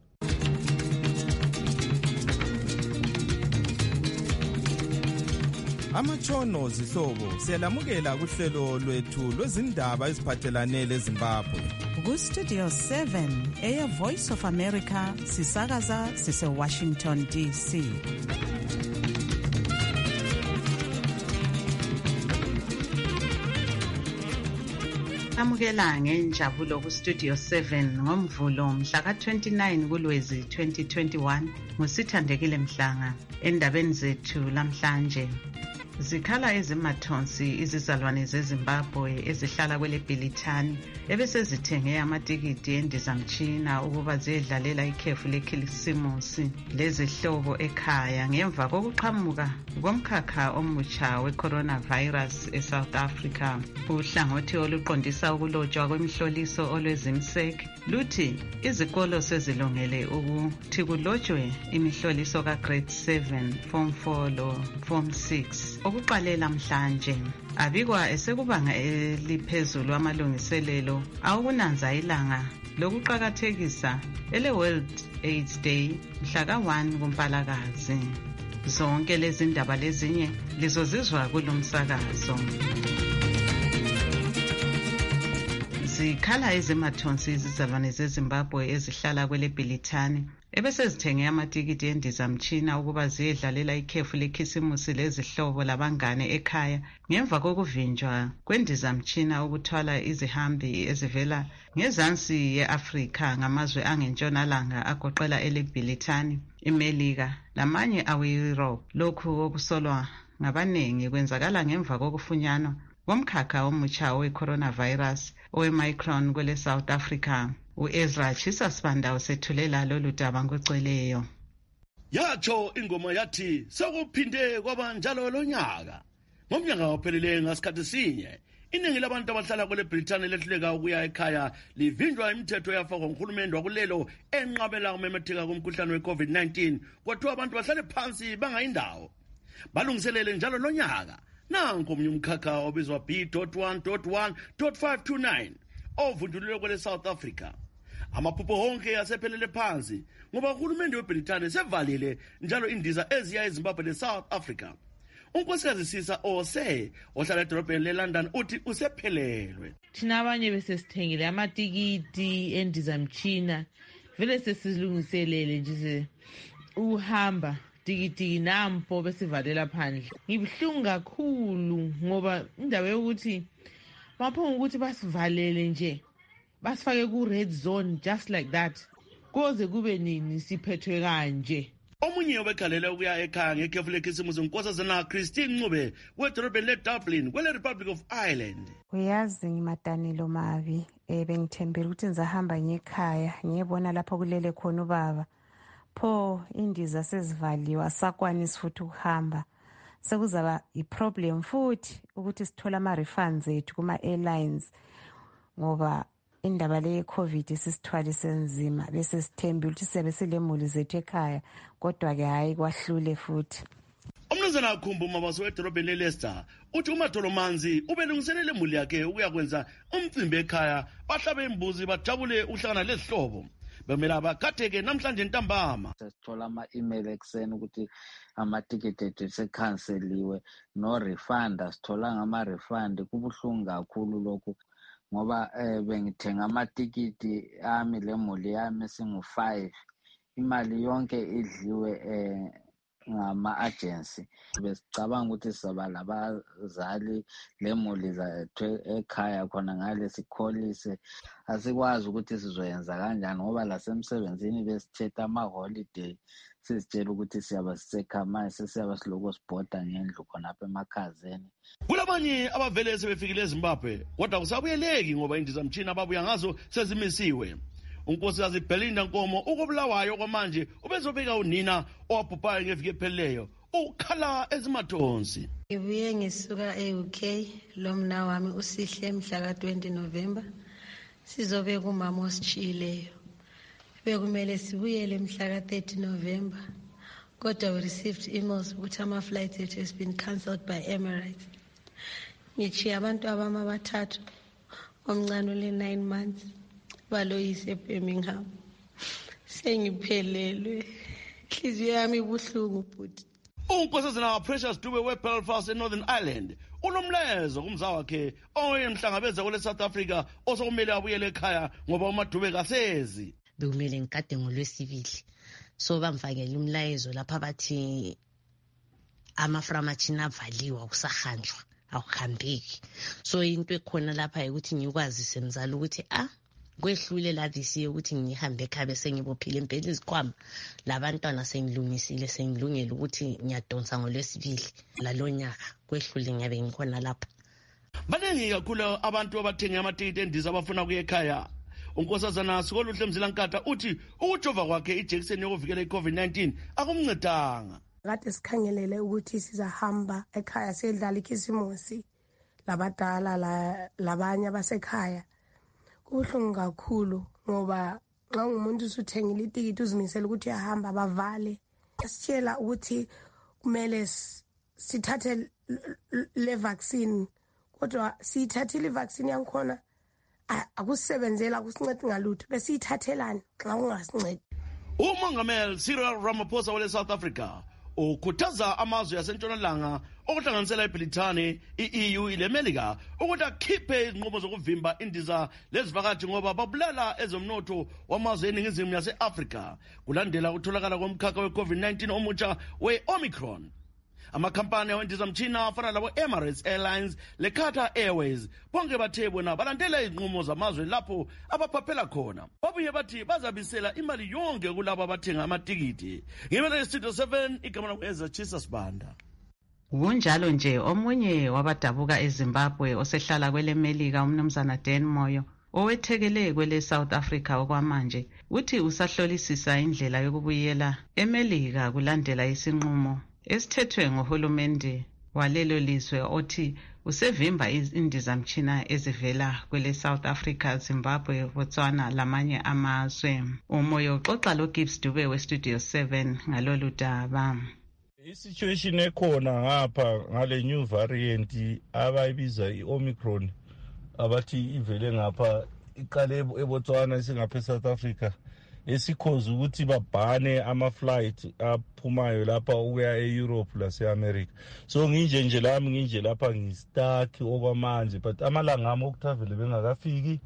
Amatshono zihlobo siyalamukela kuhlelo lwethu lwezindaba eziphathelane leZimbabwe. Ku-Studio 7 Air Voice of America sisakaza sise-Washington DC. Amukela ngenjabulo ku-Studio 7 ngoMvulo mhla ka-29 kuLwezi 2021 nguSithandekile Mhlanga. Endabeni zethu lamhlanje, zikhala ezimathonsi izizalwane zeZimbabwe ezihlala kweleBhilithani ebesezithenge amatikiti endizamtshina ukuba ziyedlalela ikhefu lekhilisimusi lezihlobo ekhaya ngemva kokuqhamuka komkhakha omutsha we-coronavirus eSouth Africa. Uhlangothi oluqondisa ukulotshwa kwemihloliso olwezimsek luthi izikolo sezilungele ukuthi kulotshwe imihloliso ka-Grade 7, Form 4 lo Form 6 okuqalela mhlanje. Abikwa esekubanga eliphezulu amalungiselelo awukunanza ilanga lokuqakathekisa ele-World AIDS Day mhla ka-1 kuMpalakazi. Zonke lezi ndaba lezinye lizozizwa kulomsakazo. Zikhala ezimathonsi izizalwane zeZimbabwe ezihlala kweleBhilithani ebesezithenge amatikiti endizamtshina ukuba ziyedlalela ikhefu lekhisimusi lezihlobo labangane ekhaya ngemva kokuvinjwa kwendizamtshina ukuthwala izihambi ezivela ngezansi ye-Afrika ngamazwe angentshonalanga agoqela eleBhilithani, iMelika lamanye awe-Europe. Lokhu okusolwa ngabanengi kwenzakala ngemva kokufunyanwa komkhakha omutsha we-coronavirus owe-Omicron kwele South Africa. U-Ezra Chisa Sibanda usethulela lolu daba ngocweleyo. Yatsho ingoma yathi sekuphinde kwabanjalo lonyaka. Ngomnyaka ophelele ngasikhathi sinye, iningi labantu abahlala kweleBrithani lehluleka ukuya ekhaya livinjwa imithetho yafakwa nguhulumende wakulelo enqabela umemetheka komkhuhlane we-COVID-19. Kwathiwa abantu bahlale phansi bangayindawo balungiselele njalo lonyaka. Nanko omunye umkhakha obizwa B.1.1.529 ovundulelwe kwele South Africa. Amaphupho honke asephelele phansi ngoba uhulumende weBrithani sevalile njalo indiza eziya eZimbabwe leSouth Africa. Unkosikazi Sisa Ose ohlala edolobheni leLondon uthi usephelelwe. Thina abanye besesithengile amatikiti endizamtshina vele sesilungiselele nje uhamba tikiti nampo besivalela phandle. Ngibhlungu kakhulu ngoba indaba yokuthi baphonga ukuthi basivalele nje basifake ku-red zone just like that koze kube nini siphethwe kanje. Omunye obekhalela ukuya ekhaya ngekhefu lekhisimusi unkosazana Christine Ncube wedolobheni leDublin kwele Republic of Ireland. Uyazi ngimadanilo mabi bengithembela ukuthi ngizahamba ngekhaya ngiyebona lapho kulele khona ubaba. Pho indiza sezivaliwe asakwanisi futhi ukuhamba. Sekuzaba iproblem futhi ukuthi sithola ama-refunds ethu kuma-airlines ngoba indaba le COVID sisithwale senzima bese sithembe ukuthi siyabe silemuli zethu ekhaya kodwa-ke hayi kwahlule futhi. Umnumzana Akhumbu Mabaso wedolobheni leLeicester uthi uMatolomanzi ubelungiselele imuli yakhe ukuyakwenza umcimbi ekhaya bahlabe imbuzi bajabule uhlangana lezihlobo. Bemela bakatheke namhlanje ntambama. Sithola ama-email ekuseni ukuthi amatikiti ethu sekhanseliwe no refund, asitholanga ama-refund. Kubuhlungu kakhulu lokhu ngoba bengithenga amatikiti ami lemuli yami singu-5, imali yonke idliwe ngama-agency. Besicabanga ukuthi sizaba labazali lemuli zethu ekhaya khona ngale sikholise. Asikwazi ukuthi sizoyenza kanjani ngoba lasemsebenzini besithethe ama-holiday sizitshela ukuthi siyaba sisekhaya manje sesiyaba siloko sibhoda ngendlu khonapha emakhazeni. Kulabanye abavele sebefikile eZimbabwe kodwa kusabuyeleki ngoba indizamtshina ababuya ngazo sezimisiwe. Unkosikazi Belinda Nkomo ukubulawayo kwamanje ubezobeka unina owabhubhayo ngeviki ephelileyo ukhala ezimathonsi. Ngibuye ngisuka e-UK lo mna wami uSihle mhla ka-20 November sizobeka umama ositshileyo. Bekumele sibuyele mhla ka-30 November kodwa we received emails ukuthi ama-flights ethu has been cancelled by Emirates. Ngitshiye abantu abami abathathu omncane ole 9 months baloyise eBirmingham. Sengiphelelwe. Inhliziyo yami ibuhlungu bhuti. uNkosazana Precious Dube weBelfast eNorthern Ireland unomlayezo kumza wakhe oyemhlangabeza kule South Africa osokumele abuyele ekhaya ngoba uMadube kasezi. Bekumele ngikade ngolwesibili. So bamfakela umlayezo lapha bathi amaframachina avaliwe akusahanjwa akuhambeki. So into ekhona lapha ukuthi ngikwazise mzali ukuthi kwehlule la this year ukuthi ngihambe ekhaya bese ngibophile impela izikhwama labantwana sengilungisile sengilungele ukuthi ngiyadonsa ngolwesibili lalonyaka kwehlule ngiyabe ngikhona lapha. Baningi kakhulu abantu abathenga amatikiti endiza abafuna ukuya ekhaya. uNkosazana Sikoluhle Mzilankatha uthi ukujova kwakhe ijekiseni yokuvikela iCovid-19 akumncedanga. Kade sikhangelele ukuthi sizahamba ekhaya sidlala ikhisimusi labadala labanye abasekhaya. Kubuhlungu kakhulu ngoba xa umuntu usuthengile itikiti uzimisela ukuthi uyahamba bavale. Sitshela ukuthi kumele sithathe le vaccine kodwa sithathile vaccine yankhona akusebenzela akusincedi ngalutho bese ithathelana xa ungasincedi. uMongameli Cyril Ramaphosa wale South Africa ukhuthaza amazwe yasentshonalanga okuhlanganisela iBrithani, iEU, ileMelika ukuthi akhiphe izinqubo zokuvimba indiza lezivakashi ngoba babulala ezomnotho wamazwe eningizimu yase-Afrika kulandela ukutholakala komkhakha we-COVID-19 omutsha we-Omicron. Amakhampani awendizamtshina afana labo Emirates Airlines leQatar Airways bonke bathe bona balandela izinqumo zamazwe lapho abaphaphela khona. Babuye bathi bazabisela imali yonke kulabo abathenga amatikiti. Ngimele Studio 7 igama lakuEza Chisa Sibanda. Kunjalo nje omunye wabadabuka eZimbabwe osehlala kweleMelika umnumzana Dan Moyo owethekele kwele South Africa okwamanje uthi usahlolisisa indlela yokubuyela eMelika kulandela isinqumo esithethwe ngohulumende walelo lizwe othi usevimba indizamtshina ezivela kwele South Africa, Zimbabwe, Botswana lamanye amazwe. Umoyo uxoxa loGibbs Dube weStudio 7 ngalolu daba. I-situation ekhona ngapha ngale new variant abayibiza i-Omicron abathi ivele ngapha iqale eBotswana isingapha eSouth Africa esikhoza ukuthi babhane ama-flight aphumayo lapha ukuya e-Europe lase-America. So nginje lapha ngistuck okwamanje but amalanga ami okutravele bengakafiki.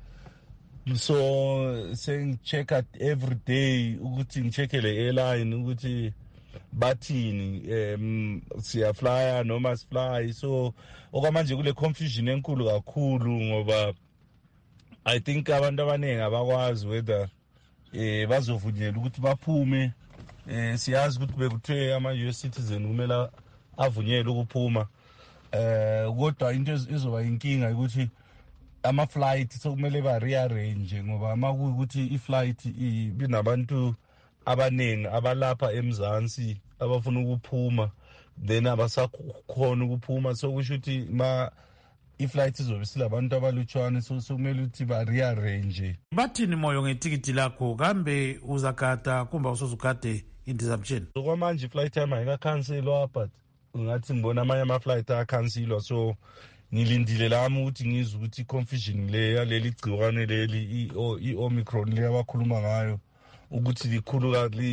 So sengi-check-a every day ukuthi ngi-check-e le airline ukuthi bathini siyaflya noma sifly. So okwamanje kule confusion enkulu kakhulu ngoba I think abantu abaningi abakwazi whether bazovunyelwa ukuthi baphume. Siyazi ukuthi bekuthiwe ama-US citizen kumele avunyelwe ukuphuma. Kodwa into ezoba inkinga ukuthi ama-flight sokumele ba-rearrange ngoba uma kuyukuthi i-flight binabantu abaningi abalapha eMzansi abafuna ukuphuma then abasakhona ukuphuma. So kusho ukuthi i-flight izobe silabantu abalutshwane so kumele ukuthi ba-rearrange. Bathini Moyo ngetikiti lakho kambe uzagada kumba usozugade indizamtshini? Okwamanje i-flight yami ayikakhanselwa but ngathi ngibona amanye ama-flight ayakhanselwa so ngilindile lami ukuthi ngizwe ukuthi i-confusion le yaleli gciwane leli i-Omicron le abakhuluma ngayo ukuthi likhulu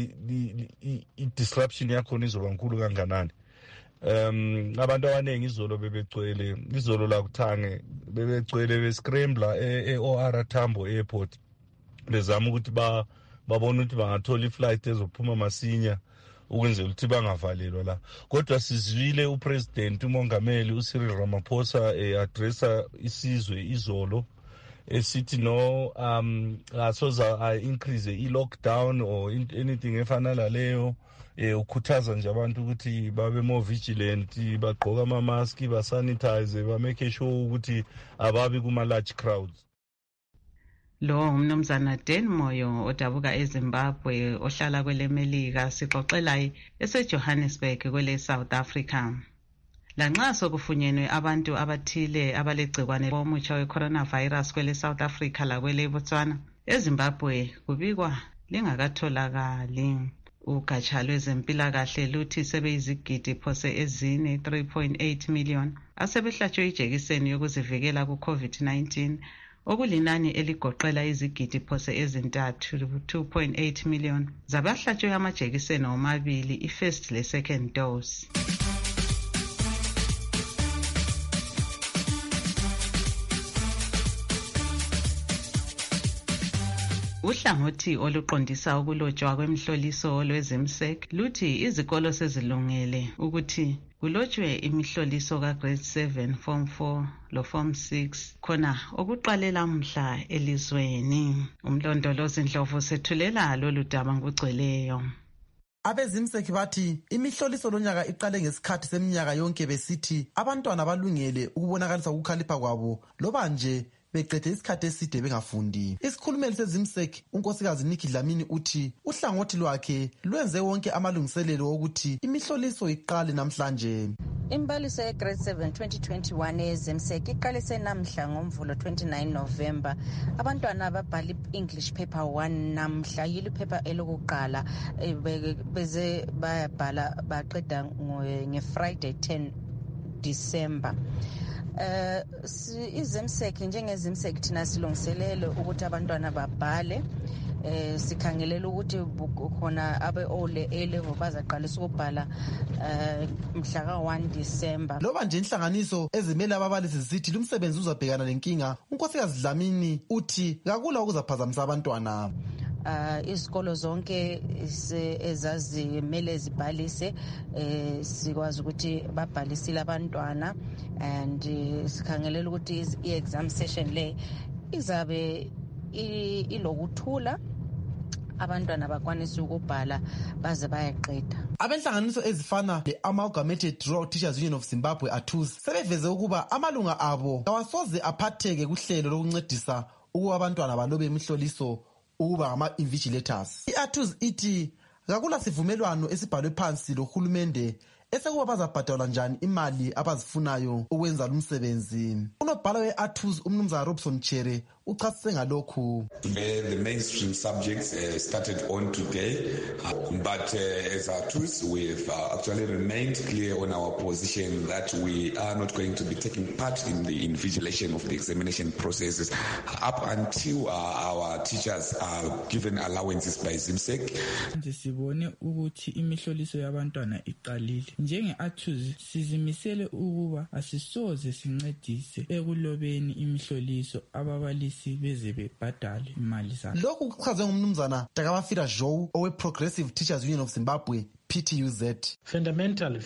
i-disruption yakhona izoba nkulu kanganani. Abantu abaningi izolo lakuthange bebegcwele bescrambler e-OR Tambo Airport bezama ukuthi babone ukuthi bangathola iflight ezophuma masinya ukwenzela ukuthi bangavalelwa la. Kodwa sizwile upresident umongameli uCyril Ramaphosa addressa isizwe izolo esithi no asoza increase i-lockdown or anything efana laleyo. Ukhuthaza nje abantu ukuthi babe more vigilant, bagqoka ama-mask, basanitize, bamake sure ukuthi ababi kuma-large crowds. Lo umnumzana Dan Moyo odabuka eZimbabwe ohlala kweleMelika sixoxela eseJohannesburg kwele South Africa. Lanxa sokufunyenwe abantu abathile abalegcikwane omutsha we-coronavirus kwele South Africa lakwele Botswana, eZimbabwe kubikwa lingakatholakali. Ugatsha lwezempilakahle luthi sebeyizigidi phose ezine 3.8 million asebehlatshwe ijekiseni yokuzivikela ku-COVID-19 okulinani eligoqela izigidi phose ezintathu 2.8 million zabahlatshwe amajekiseni omabili i-first le-second dose. Uhlangothi oluqondisa ukulotshwa kwemihloliso lwezimsek luthi izikolo sezilungele ukuthi kulotshwe imihloliso ka-grade 7, form 4 lo form 6 khona okuqalela mhla elizweni. Umlondolozi Ndlovu sethulela lolu daba ngokugcweleyo. Abezimseki bathi imihloliso lonyaka iqale ngesikhathi seminyaka yonke besithi abantwana balungele ukubonakalisa ukukhalipha kwabo loba nje beqede isikhathi eside bengafundi. Isikhulumeli sezimsek unkosikazi Nikki Dlamini uthi uhlangothi lwakhe lwenze wonke amalungiselelo ukuthi imihloliso iqale namhlanje. Imbaliso ye-grade 7 2021 yezimsek iqalise namhla ngomvulo 29 November. Abantwana ababhala English paper 1 namhla yilo paper elokuqala beze bayabhala baqeda nge-Friday 10 December. Izimseki njengezimseki thina silungiselele ukuthi abantwana babhale. Sikhangelela ukuthi khona abe-O-level bazaqalisa ukubhala mhla ka-1 December. Loba nje inhlanganiso ezimele ababalisi zisithi lumsebenzi uzabhekana lenkinga, unkosikazi Dlamini uthi kakula ukuzaphazamisa abantwana. Izikolo zonke ezazimele zibhalise sikwazi ukuthi babhalisile abantwana and sikhangelela ukuthi i-exam session le izabe ilokuthula abantwana bakwanisa ukubhala baze bayeqeda. Abenhlanganiso ezifana le-Amalgamated Rural Teachers Union of Zimbabwe ATUZ sebeveze ukuba amalunga abo kawasoze aphatheke kuhlelo lokuncedisa ukuba abantwana balobe imihloliso ukuba ngama-invigilators. I-ATUZ ithi kakula sivumelwano esibhalwe phansi lohulumende esekuba bazabhadalwa njani imali abazifunayo ukwenza lumsebenzi. Unobhala we-ATUZ umnumzana Robson Chere uchasise ngalokhu. The mainstream subjects started on today, but as ATUZ we've actually remained clear on our position that we are not going to be taking part in the invigilation of the examination processes up until our teachers are given allowances by ZIMSEC. Sibone ukuthi imihloliso yabantwana iqalile. Njenge-ATUZ sizimisele ukuba asisoze sincedise ekulobeni imihloliso ababalisi beze bebhadale imali zabo. Lokhu kuchazwe ngumnumzana Takabafira Joe owe-Progressive Teachers Union of Zimbabwe PTUZ. Fundamentally,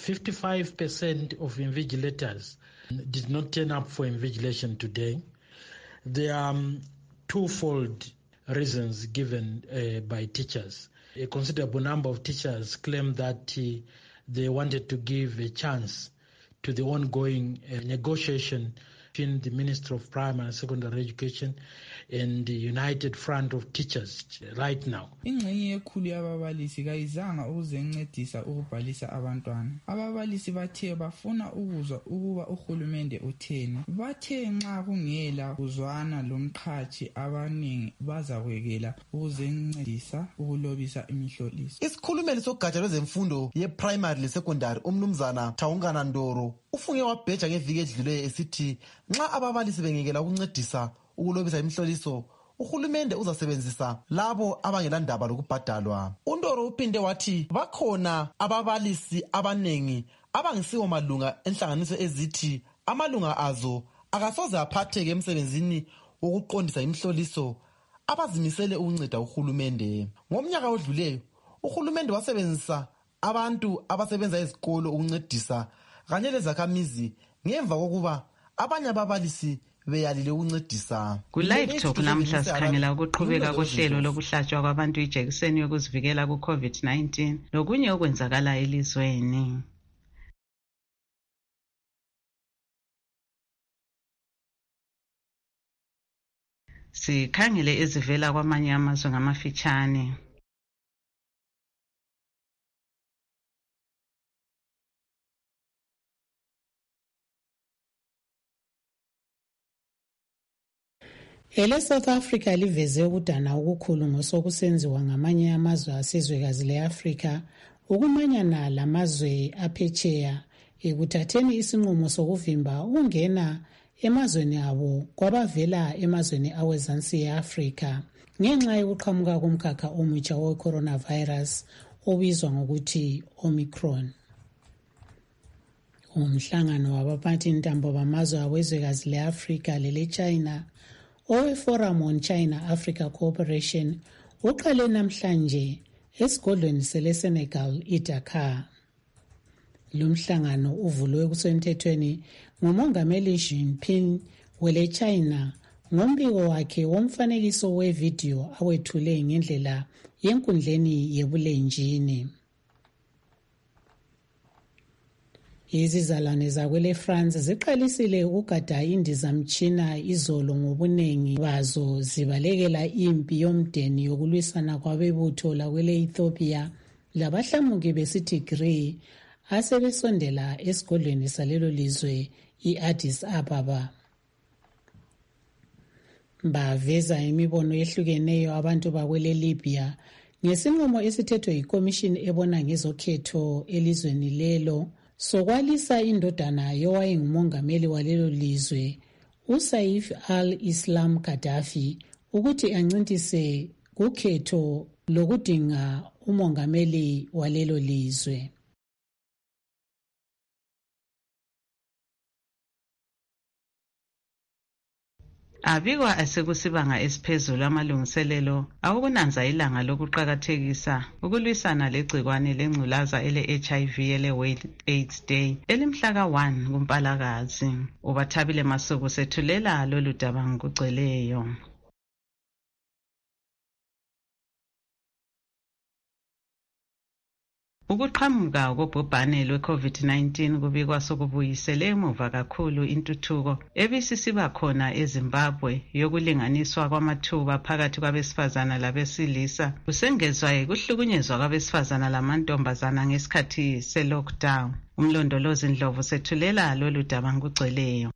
55% of invigilators did not turn up for invigilation today. There are twofold reasons given by teachers. A considerable number of teachers claim that they wanted to give a chance to the ongoing negotiation between the Ministry of Primary and Secondary Education and the United Front of Teachers right now. Ingxenye ekhulu yababalisi kayizanga ukuzencedisa ukubhalisa abantwana. Ababalisi bathe bafuna ukuzwa ukuba uhulumende utheni. Bathe nxa kungela kuzwana lomqhathi abaningi bazakwekela ukuzencedisa ukulobisa imihloliso. Isikhulumeli sogatsha lwezemfundo ye-primary le-secondary umnumzana Thawungana Ndoro ufunge wabheja ngeviki edluleyo esithi nxa ababalisi bengekela ukuncedisa ukulobisa imihloliso uhulumende uzasebenzisa labo abangelandaba lokubhadalwa. uNdoro uphinde wathi bakhona ababalisi abanengi abangisiwo malunga enhlanganiso ezithi amalunga azo akasoze aphatheke emsebenzini wokuqondisa imihloliso abazimisele ukunceda uhulumende. Ngomnyaka odluleyo uhulumende wasebenzisa abantu abasebenza ezikolo ukuncedisa kanye lezakhamizi ngemva kokuba abanye ababalisi beyalile ukuncedisa. Ku-Live Talk namhla sikhangela ukuqhubeka kohlelo lokuhlatshwa kwabantu ijekiseni yokuzivikela ku-COVID-19 lokunye okwenzakala elizweni. Sikhangele ezivela kwamanye amazwe ngamafitshane. South Africa liveze ukudana okukhulu ngosokusenziwa ngamanye amazwe asezwekazi le-Afrika ukumanyana lamazwe aphetsheya ekuthatheni isinqumo sokuvimba ukungena emazweni abo kwabavela emazweni awezansi e-Afrika ngenxa yokuqhamuka komkhakha omutsha we-coronavirus obizwa ngokuthi Omicron. Umhlangano wabaphathi ntambo bamazwe awezwekazi le-Afrika lele-China owe-Forum on China-Africa Cooperation uqale namhlanje esigodlweni sele-Senegal i-Dakar. Lumhlangano uvulwe kusemthethweni ngumongameli Xi Jinping wele-China ngombiko wakhe womfanekiso wevidiyo awethule ngendlela yenkundleni yebulenjini. Izizalwane zakwele France ziqalisile ukugada indizamtshina izolo ngobunengi bazo zibalekela impi yomdeni yokulwisana kwabebutho lakwele Ethiopia labahlamuki besiTigray asebesondela esigodlweni salelo lizwe i-Addis Ababa. Baveza imibono ehlukeneyo abantu bakwele Libya ngesinqumo esithethwe yikomishini ebona ngezokhetho elizweni lelo sokwalisa indodana yowayengumongameli walelo lizwe uSaif al-Islam Gaddafi ukuthi ancintise kukhetho lokudinga umongameli walelo lizwe. Abikwa asekusibanga esiphezulu amalungiselelo awokunanza ilanga lokuqakathekisa ukulwisana legcikwane lengculaza ele-HIV ele-World AIDS Day elimhlaka 1 kuMpalakazi. Ubathabile Masuku sethulela lolu daba ngokugcweleyo. Ukuqhamuka kobhubhane lwe-COVID-19 kubikwa sokubuyisele emuva kakhulu intuthuko ebisisiba khona eZimbabwe yokulinganiswa kwamathuba phakathi kwabesifazana labesilisa kusengezwa ukuhlukunyezwa kwabesifazana lamantombazana ngesikhathi se-lockdown. Umlondolozi Ndlovu sethulela lolu daba ngokugcweleyo.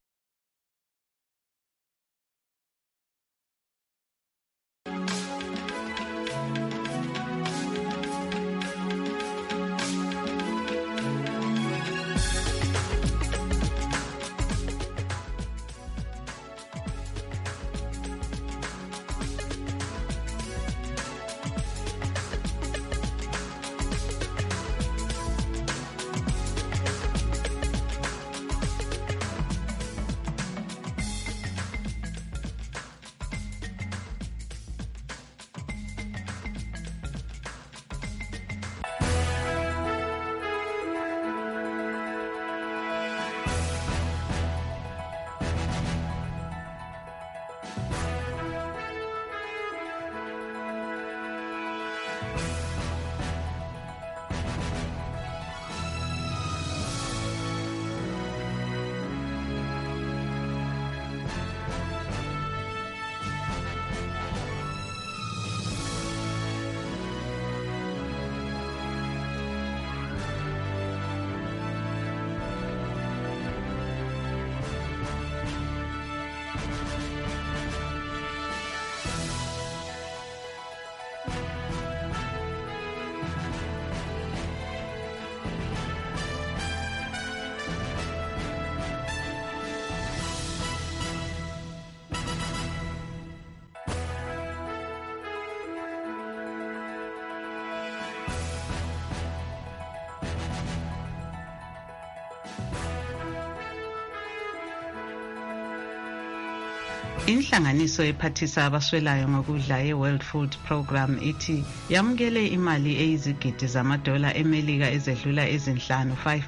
Inhlanganiso ephathisa abaswelayo ngokudla ye-World Food Program ithi yamukele imali eyizigidi zamadola eMelika ezedlula ezinhlanu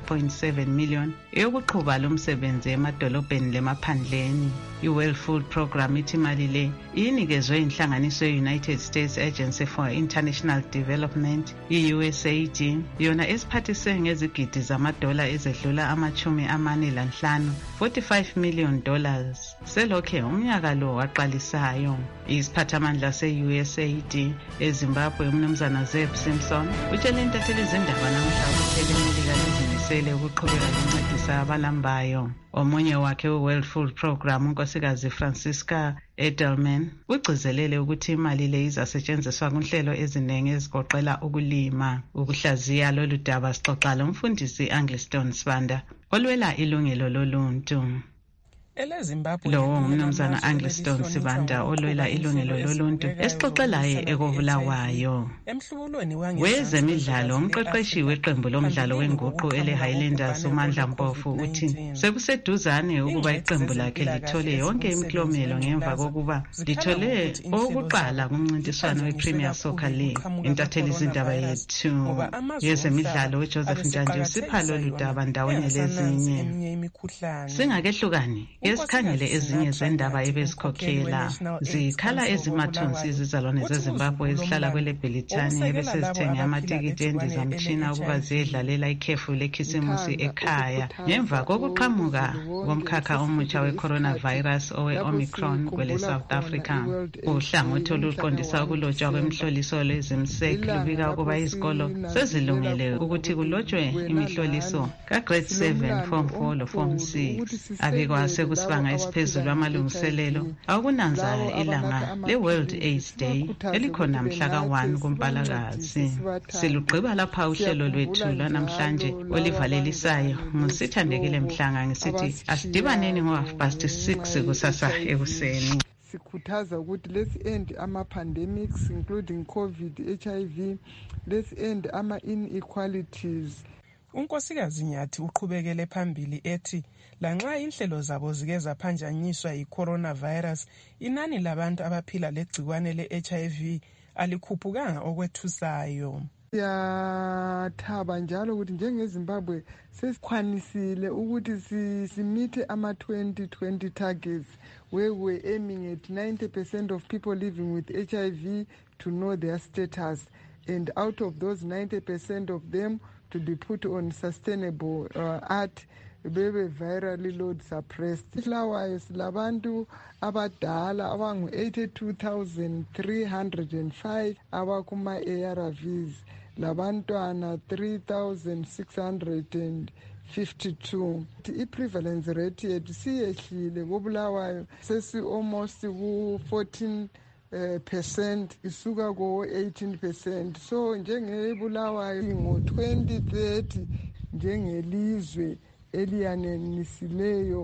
5.7 million yokuqhuba lomsebenzi emadolobheni lemaphandleni. I-World Food Program ithi imali le inikezwe inhlanganiso ye-United States Agency for International Development i-USAID yona esiphathise ngezigidi zamadola ezedlula $45 million selokhe umnyaka lo waqalisayo. Isiphathamandla se-USAID eZimbabwe umnumzana Zeb Simpson utshele intatheli zindaba namuhla ukuthi iMelika lizimisele ukuqhubeka lincedisa abalambayo. Omunye wakhe we-World Food Program unkosikazi Francisca Edelman ugcizelele ukuthi imali le izasetshenziswa kunhlelo eziningi ezigoqela ukulima. Ukuhlaziya lolu daba sixoxa lomfundisi Angliston Sibanda olwela ilungelo loluntu. Lo umnumzana Anglestone Sibanda olwela ilungelo loluntu esixoxe laye ekobulawayo. Wezemidlalo umqeqeshi weqembu lomdlalo wenguqu ele-Highlanders uMandla Mpofu uthi sekuseduzane ukuba iqembu lakhe lithole yonke imiklomelo ngemva kokuba lithole okuqala kumncintiswano we-Premier Soccer League. Intatheli izindaba yethu yezemidlalo uJoseph Njanji usipha lolu daba ndawonye lezinye. Singakehlukani esikhangele ezinye zendaba ebezikhokhela zikhala ezimathunsi izizalwane zeZimbabwe ezihlala kwele Bhelithani ebesezithenge amatikiti endizamtshina ukuba ziyedlalela ikhefu lekhisimusi ekhaya ngemva kokuqhamuka komkhakha omutsha we-coronavirus owe-Omicron kwele South Africa. Uhlangothi oluqondisa ukulotshwa kwemihloliso lwezimsek lubika ukuba izikolo sezilungele ukuthi kulotshwe imihloliso ka-Grade 7, Form 4 lo Form 6. Abikwa sekusibanga esiphezulu amalungiselelo akunanza ilanga le-World AIDS Day elikhona mhla ka-1 kuMpalakazi. Silugqiba lapha uhlelo lwethu lwanamhlanje olivalelisayo ngusithandekile Mhlanga ngisithi asidibaneni ngo-6:30 kusasa ekuseni. Sikhuthaza ukuthi let's end ama-pandemics including COVID, HIV, let's end ama-inequalities. uNkosikazi Nyathi uqhubekele phambili ethi lanxa inhlelo zabo zike zaphanjanyiswa yi-coronavirus, inani labantu abaphila legciwane le-HIV alikhuphukanga okwethusayo. Siyathaba njalo ukuthi njengeZimbabwe sesikhwanisile ukuthi simithe ama-2020 targets where we're aiming at 90% of people living with HIV to know their status, and out of those 90% of them to be put on sustainable art bebe virally load suppressed. Lawayo silabantu abadala abangu-82,305 abakuma-ARVs, labantwana 3,652. I-prevalence rate yethu siyehlile koBulawayo sesi-almost ku-14% isuka ko-18%. So njengeBulawayo ngo-2030 njengelizwe eliyanenisileyo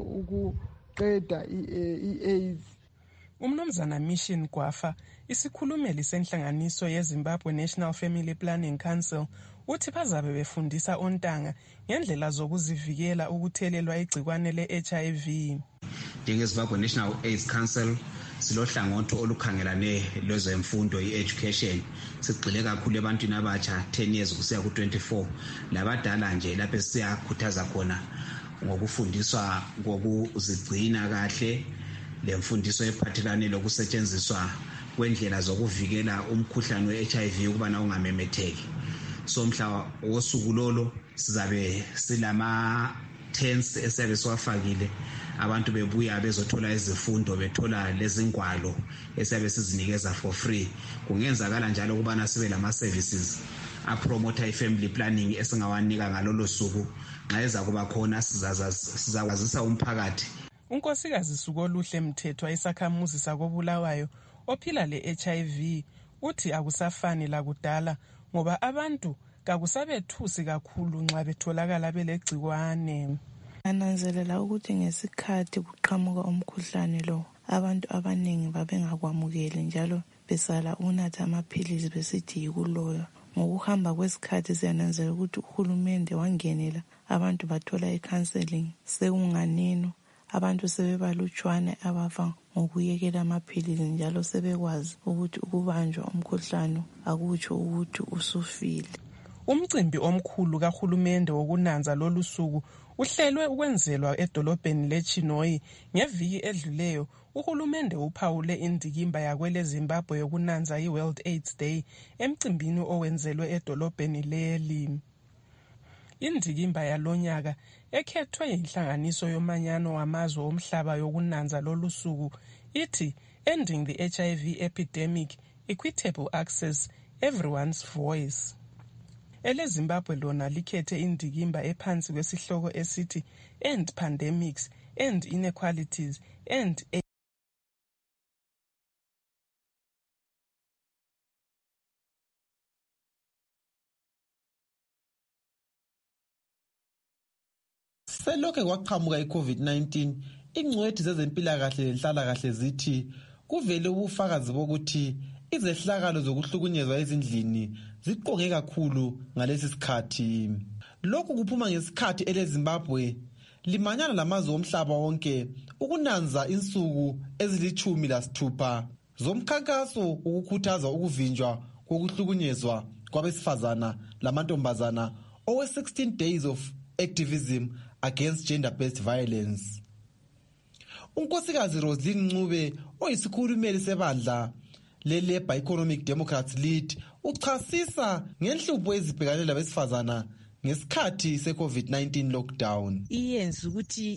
ukuqeda i-AIDS. Umnumzana Mission Gwafa, isikhulumeli senhlanganiso yeZimbabwe National Family Planning Council, uthi bazabe befundisa ontanga ngendlela zokuzivikela ukuthelelwa igcikwane le-HIV. NjengeZimbabwe National AIDS Council silohlangothi olukhangelane lwezemfundo i-education. Sigxile kakhulu ebantwini abatsha 10 years kusiya ku-24 labadala nje lapho siyakhuthaza khona ngokufundiswa ngokuzigcina kahle, lemfundiso ephathelane lokusetshenziswa kwendlela zokuvikela umkhuhlane we-HIV ukubana ungamemetheki. So mhla wosuku lolo sizabe silama tents esiyabe siwafakile, abantu bebuya bezothola izifundo, bethola lezingwalo esiyabe sizinikeza for free. Kungenzakala njalo ukubana sibe lama-services apromoter i-family planning esingawanika ngalolo suku. Nxa eza kuba khona sizakwazisa umphakathi. uNkosikazi Sukoluhle Mthethwa isakhamuzi sakoBulawayo ophila le-HIV uthi akusafani lakudala ngoba abantu kakusabethusi kakhulu nxa betholakala belegciwane. Ananzelela ukuthi ngesikhathi kuqhamuka umkhuhlane lo abantu abaningi babengakwamukeli njalo besala unatha amaphilisi besithi yikuloya. Ngokuhamba kwesikhathi siyananzelela ukuthi uhulumende wangenela abantu bathola i-counseling. Sekunganeno abantu sebebalutshwane abafa ngokuyekela amaphilisi njalo sebekwazi ukuthi ukubanjwa umkhuhlane akutsho ukuthi usufile. Umcimbi omkhulu kahulumende wokunanza lolu suku uhlelwe ukwenzelwa edolobheni leChinoyi. Ngeviki edluleyo uhulumende uphawule indikimba yakwele Zimbabwe yokunanza i-World AIDS Day emcimbini owenzelwe edolobheni leli. Indikimba yalonyaka ekhethwe yinhlanganiso yomanyano wamazwe omhlaba yokunanza lolu suku ithi Ending the HIV Epidemic, Equitable Access, Everyone's Voice. EleZimbabwe lona likhethe indikimba ephansi kwesihloko esithi End Pandemics, End Inequalities, End Selokhe kwaqhamuka i-COVID-19, ingcwethi zezempilakahle lenhlalakahle zithi kuvele ubufakazi bokuthi izehlakalo zokuhlukunyezwa ezindlini ziqonge kakhulu ngalesi sikhathi. Lokhu kuphuma ngesikhathi eleZimbabwe limanyana lamazwe omhlaba wonke ukunanza insuku ezili-16 zomkhankaso ukukhuthaza ukuvinjwa kokuhlukunyezwa kwabesifazana lamantombazana owe-16 days of activism against gender-based violence. Unkosikazi Roslyn Ncube oyisikhulumeli sebandla le-Labour Economic Democrats Lead uchasisa ngenhlupho ezibhekane labesifazana ngesikhathi se-COVID-19 lockdown. Iyenza ukuthi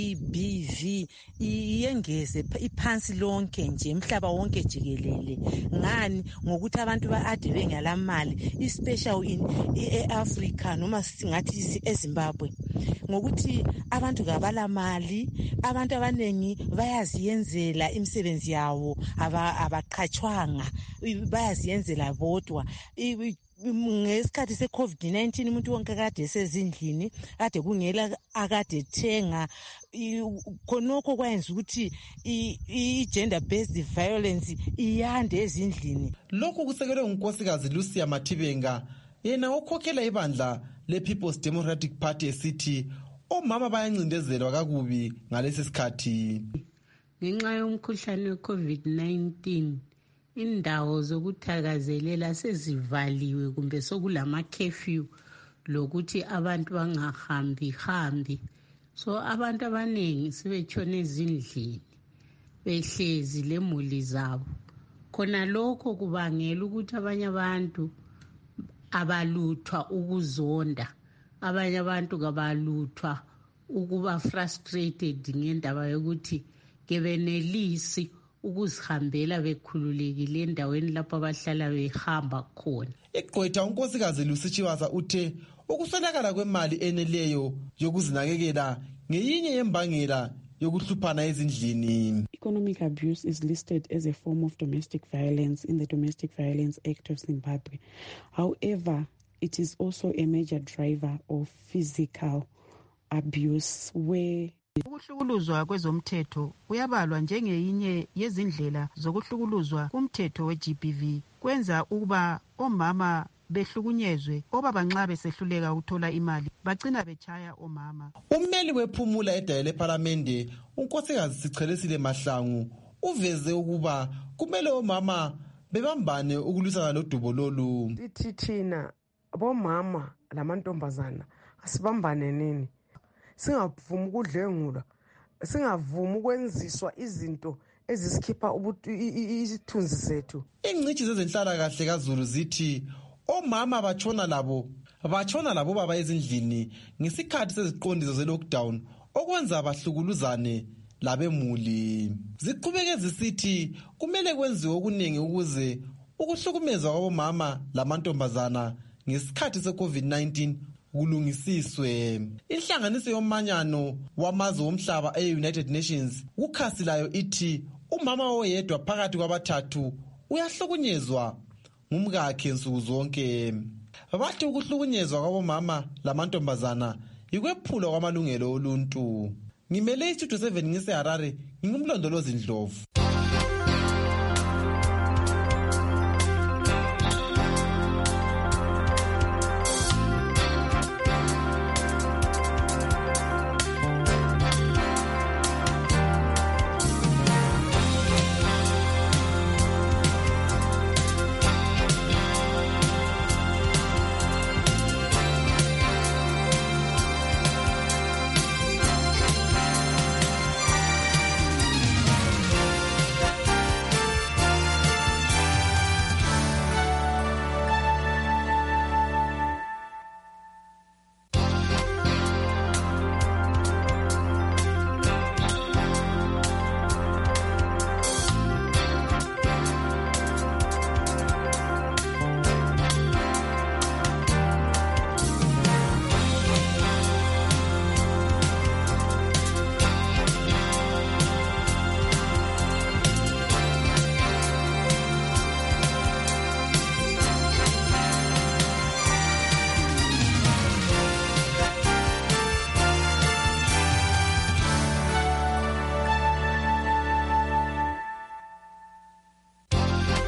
i-GBV iyengeze iphansi lonke nje emhlaba wonke jikelele. Ngani ngokuthi abantu baade bengalamali, especially in e-Africa noma singathi eZimbabwe. Ngokuthi abantu kabalamali, abantu abanengi bayaziyenzela imisebenzi yawo, abaqhatshwanga, bayaziyenzela bodwa. Ngesikhathi se-COVID-19 umuntu wonke kade esezindlini, kade kungela akade ethenga, khonokho kwayenza ukuthi i-gender-based violence iyande ezindlini. Lokhu kusekelwe ngunkosikazi Lucia Mathibenga, yena okhokhela ibandla le-People's Democratic Party esithi omama bayancindezelwa kakubi ngalesi sikhathi. Ngenxa yomkhuhlane we-COVID-19 indawo zokuthakazelela sezivaliwe kumbe sokulama curfew lokuthi abantu bangahambi. So abantu abanengi sebetshona ezindlini behlezi lemuli zabo. Khona lokho kubangela ukuthi abanye abantu abaluthwa ukuzonda, abanye abantu kabaluthwa ukuba frustrated ngendaba yokuthi kebenelisi ukuzihambela bekhululekile endaweni lapho abahlala behamba khona. Igqwetha unkosikazi Lucy Chiwaza uthe ukuswelakala kwemali eneleyo yokuzinakekela ngeyinye yembangela yokuhluphana ezindlini. Economic abuse is listed as a form of domestic violence in the Domestic Violence Act of Zimbabwe. However, it is also a major driver of physical abuse where ukuhlukuluzwa kwezomthetho kuyabalwa njengeyinye yezindlela zokuhlukuluzwa kumthetho we-GBV, kwenza ukuba omama behlukunyezwe, obaba nxa besehluleka ukuthola imali bagcina bechaya omama. Ummeli wephumula edaya lePhalamende unkosikazi Sichelesile Mahlangu uveze ukuba kumele omama bebambane ukulwisana lodubo lolu. Thina bomama lamantombazana asibambane nini, singavumi ukudlengula, singavumi ukwenziswa izinto ezisikhipha isithunzi sethu. Ingcitshi zezenhlalakahle kaZulu zithi omama batshona labo baba ezindlini ngesikhathi seziqondiso ze-lockdown okwenza bahlukuluzane labemuli. Ziqhubeke zisithi kumele kwenziwe okuningi ukuze ukuhlukumezwa kwabomama lamantombazana ngesikhathi se-COVID-19 kulungisiswe. Inhlanganiso yomanyano wamazwe omhlaba e-United Nations ukhasi layo ithi umama oyedwa phakathi kwabathathu uyahlukunyezwa ngumkakhe nsuku zonke. Bathi ukuhlukunyezwa kwabomama lamantombazana yikwephula kwamalungelo oluntu. Ngimele iStudio 7 ngise Harare, ngingumlondolozi Ndlovu.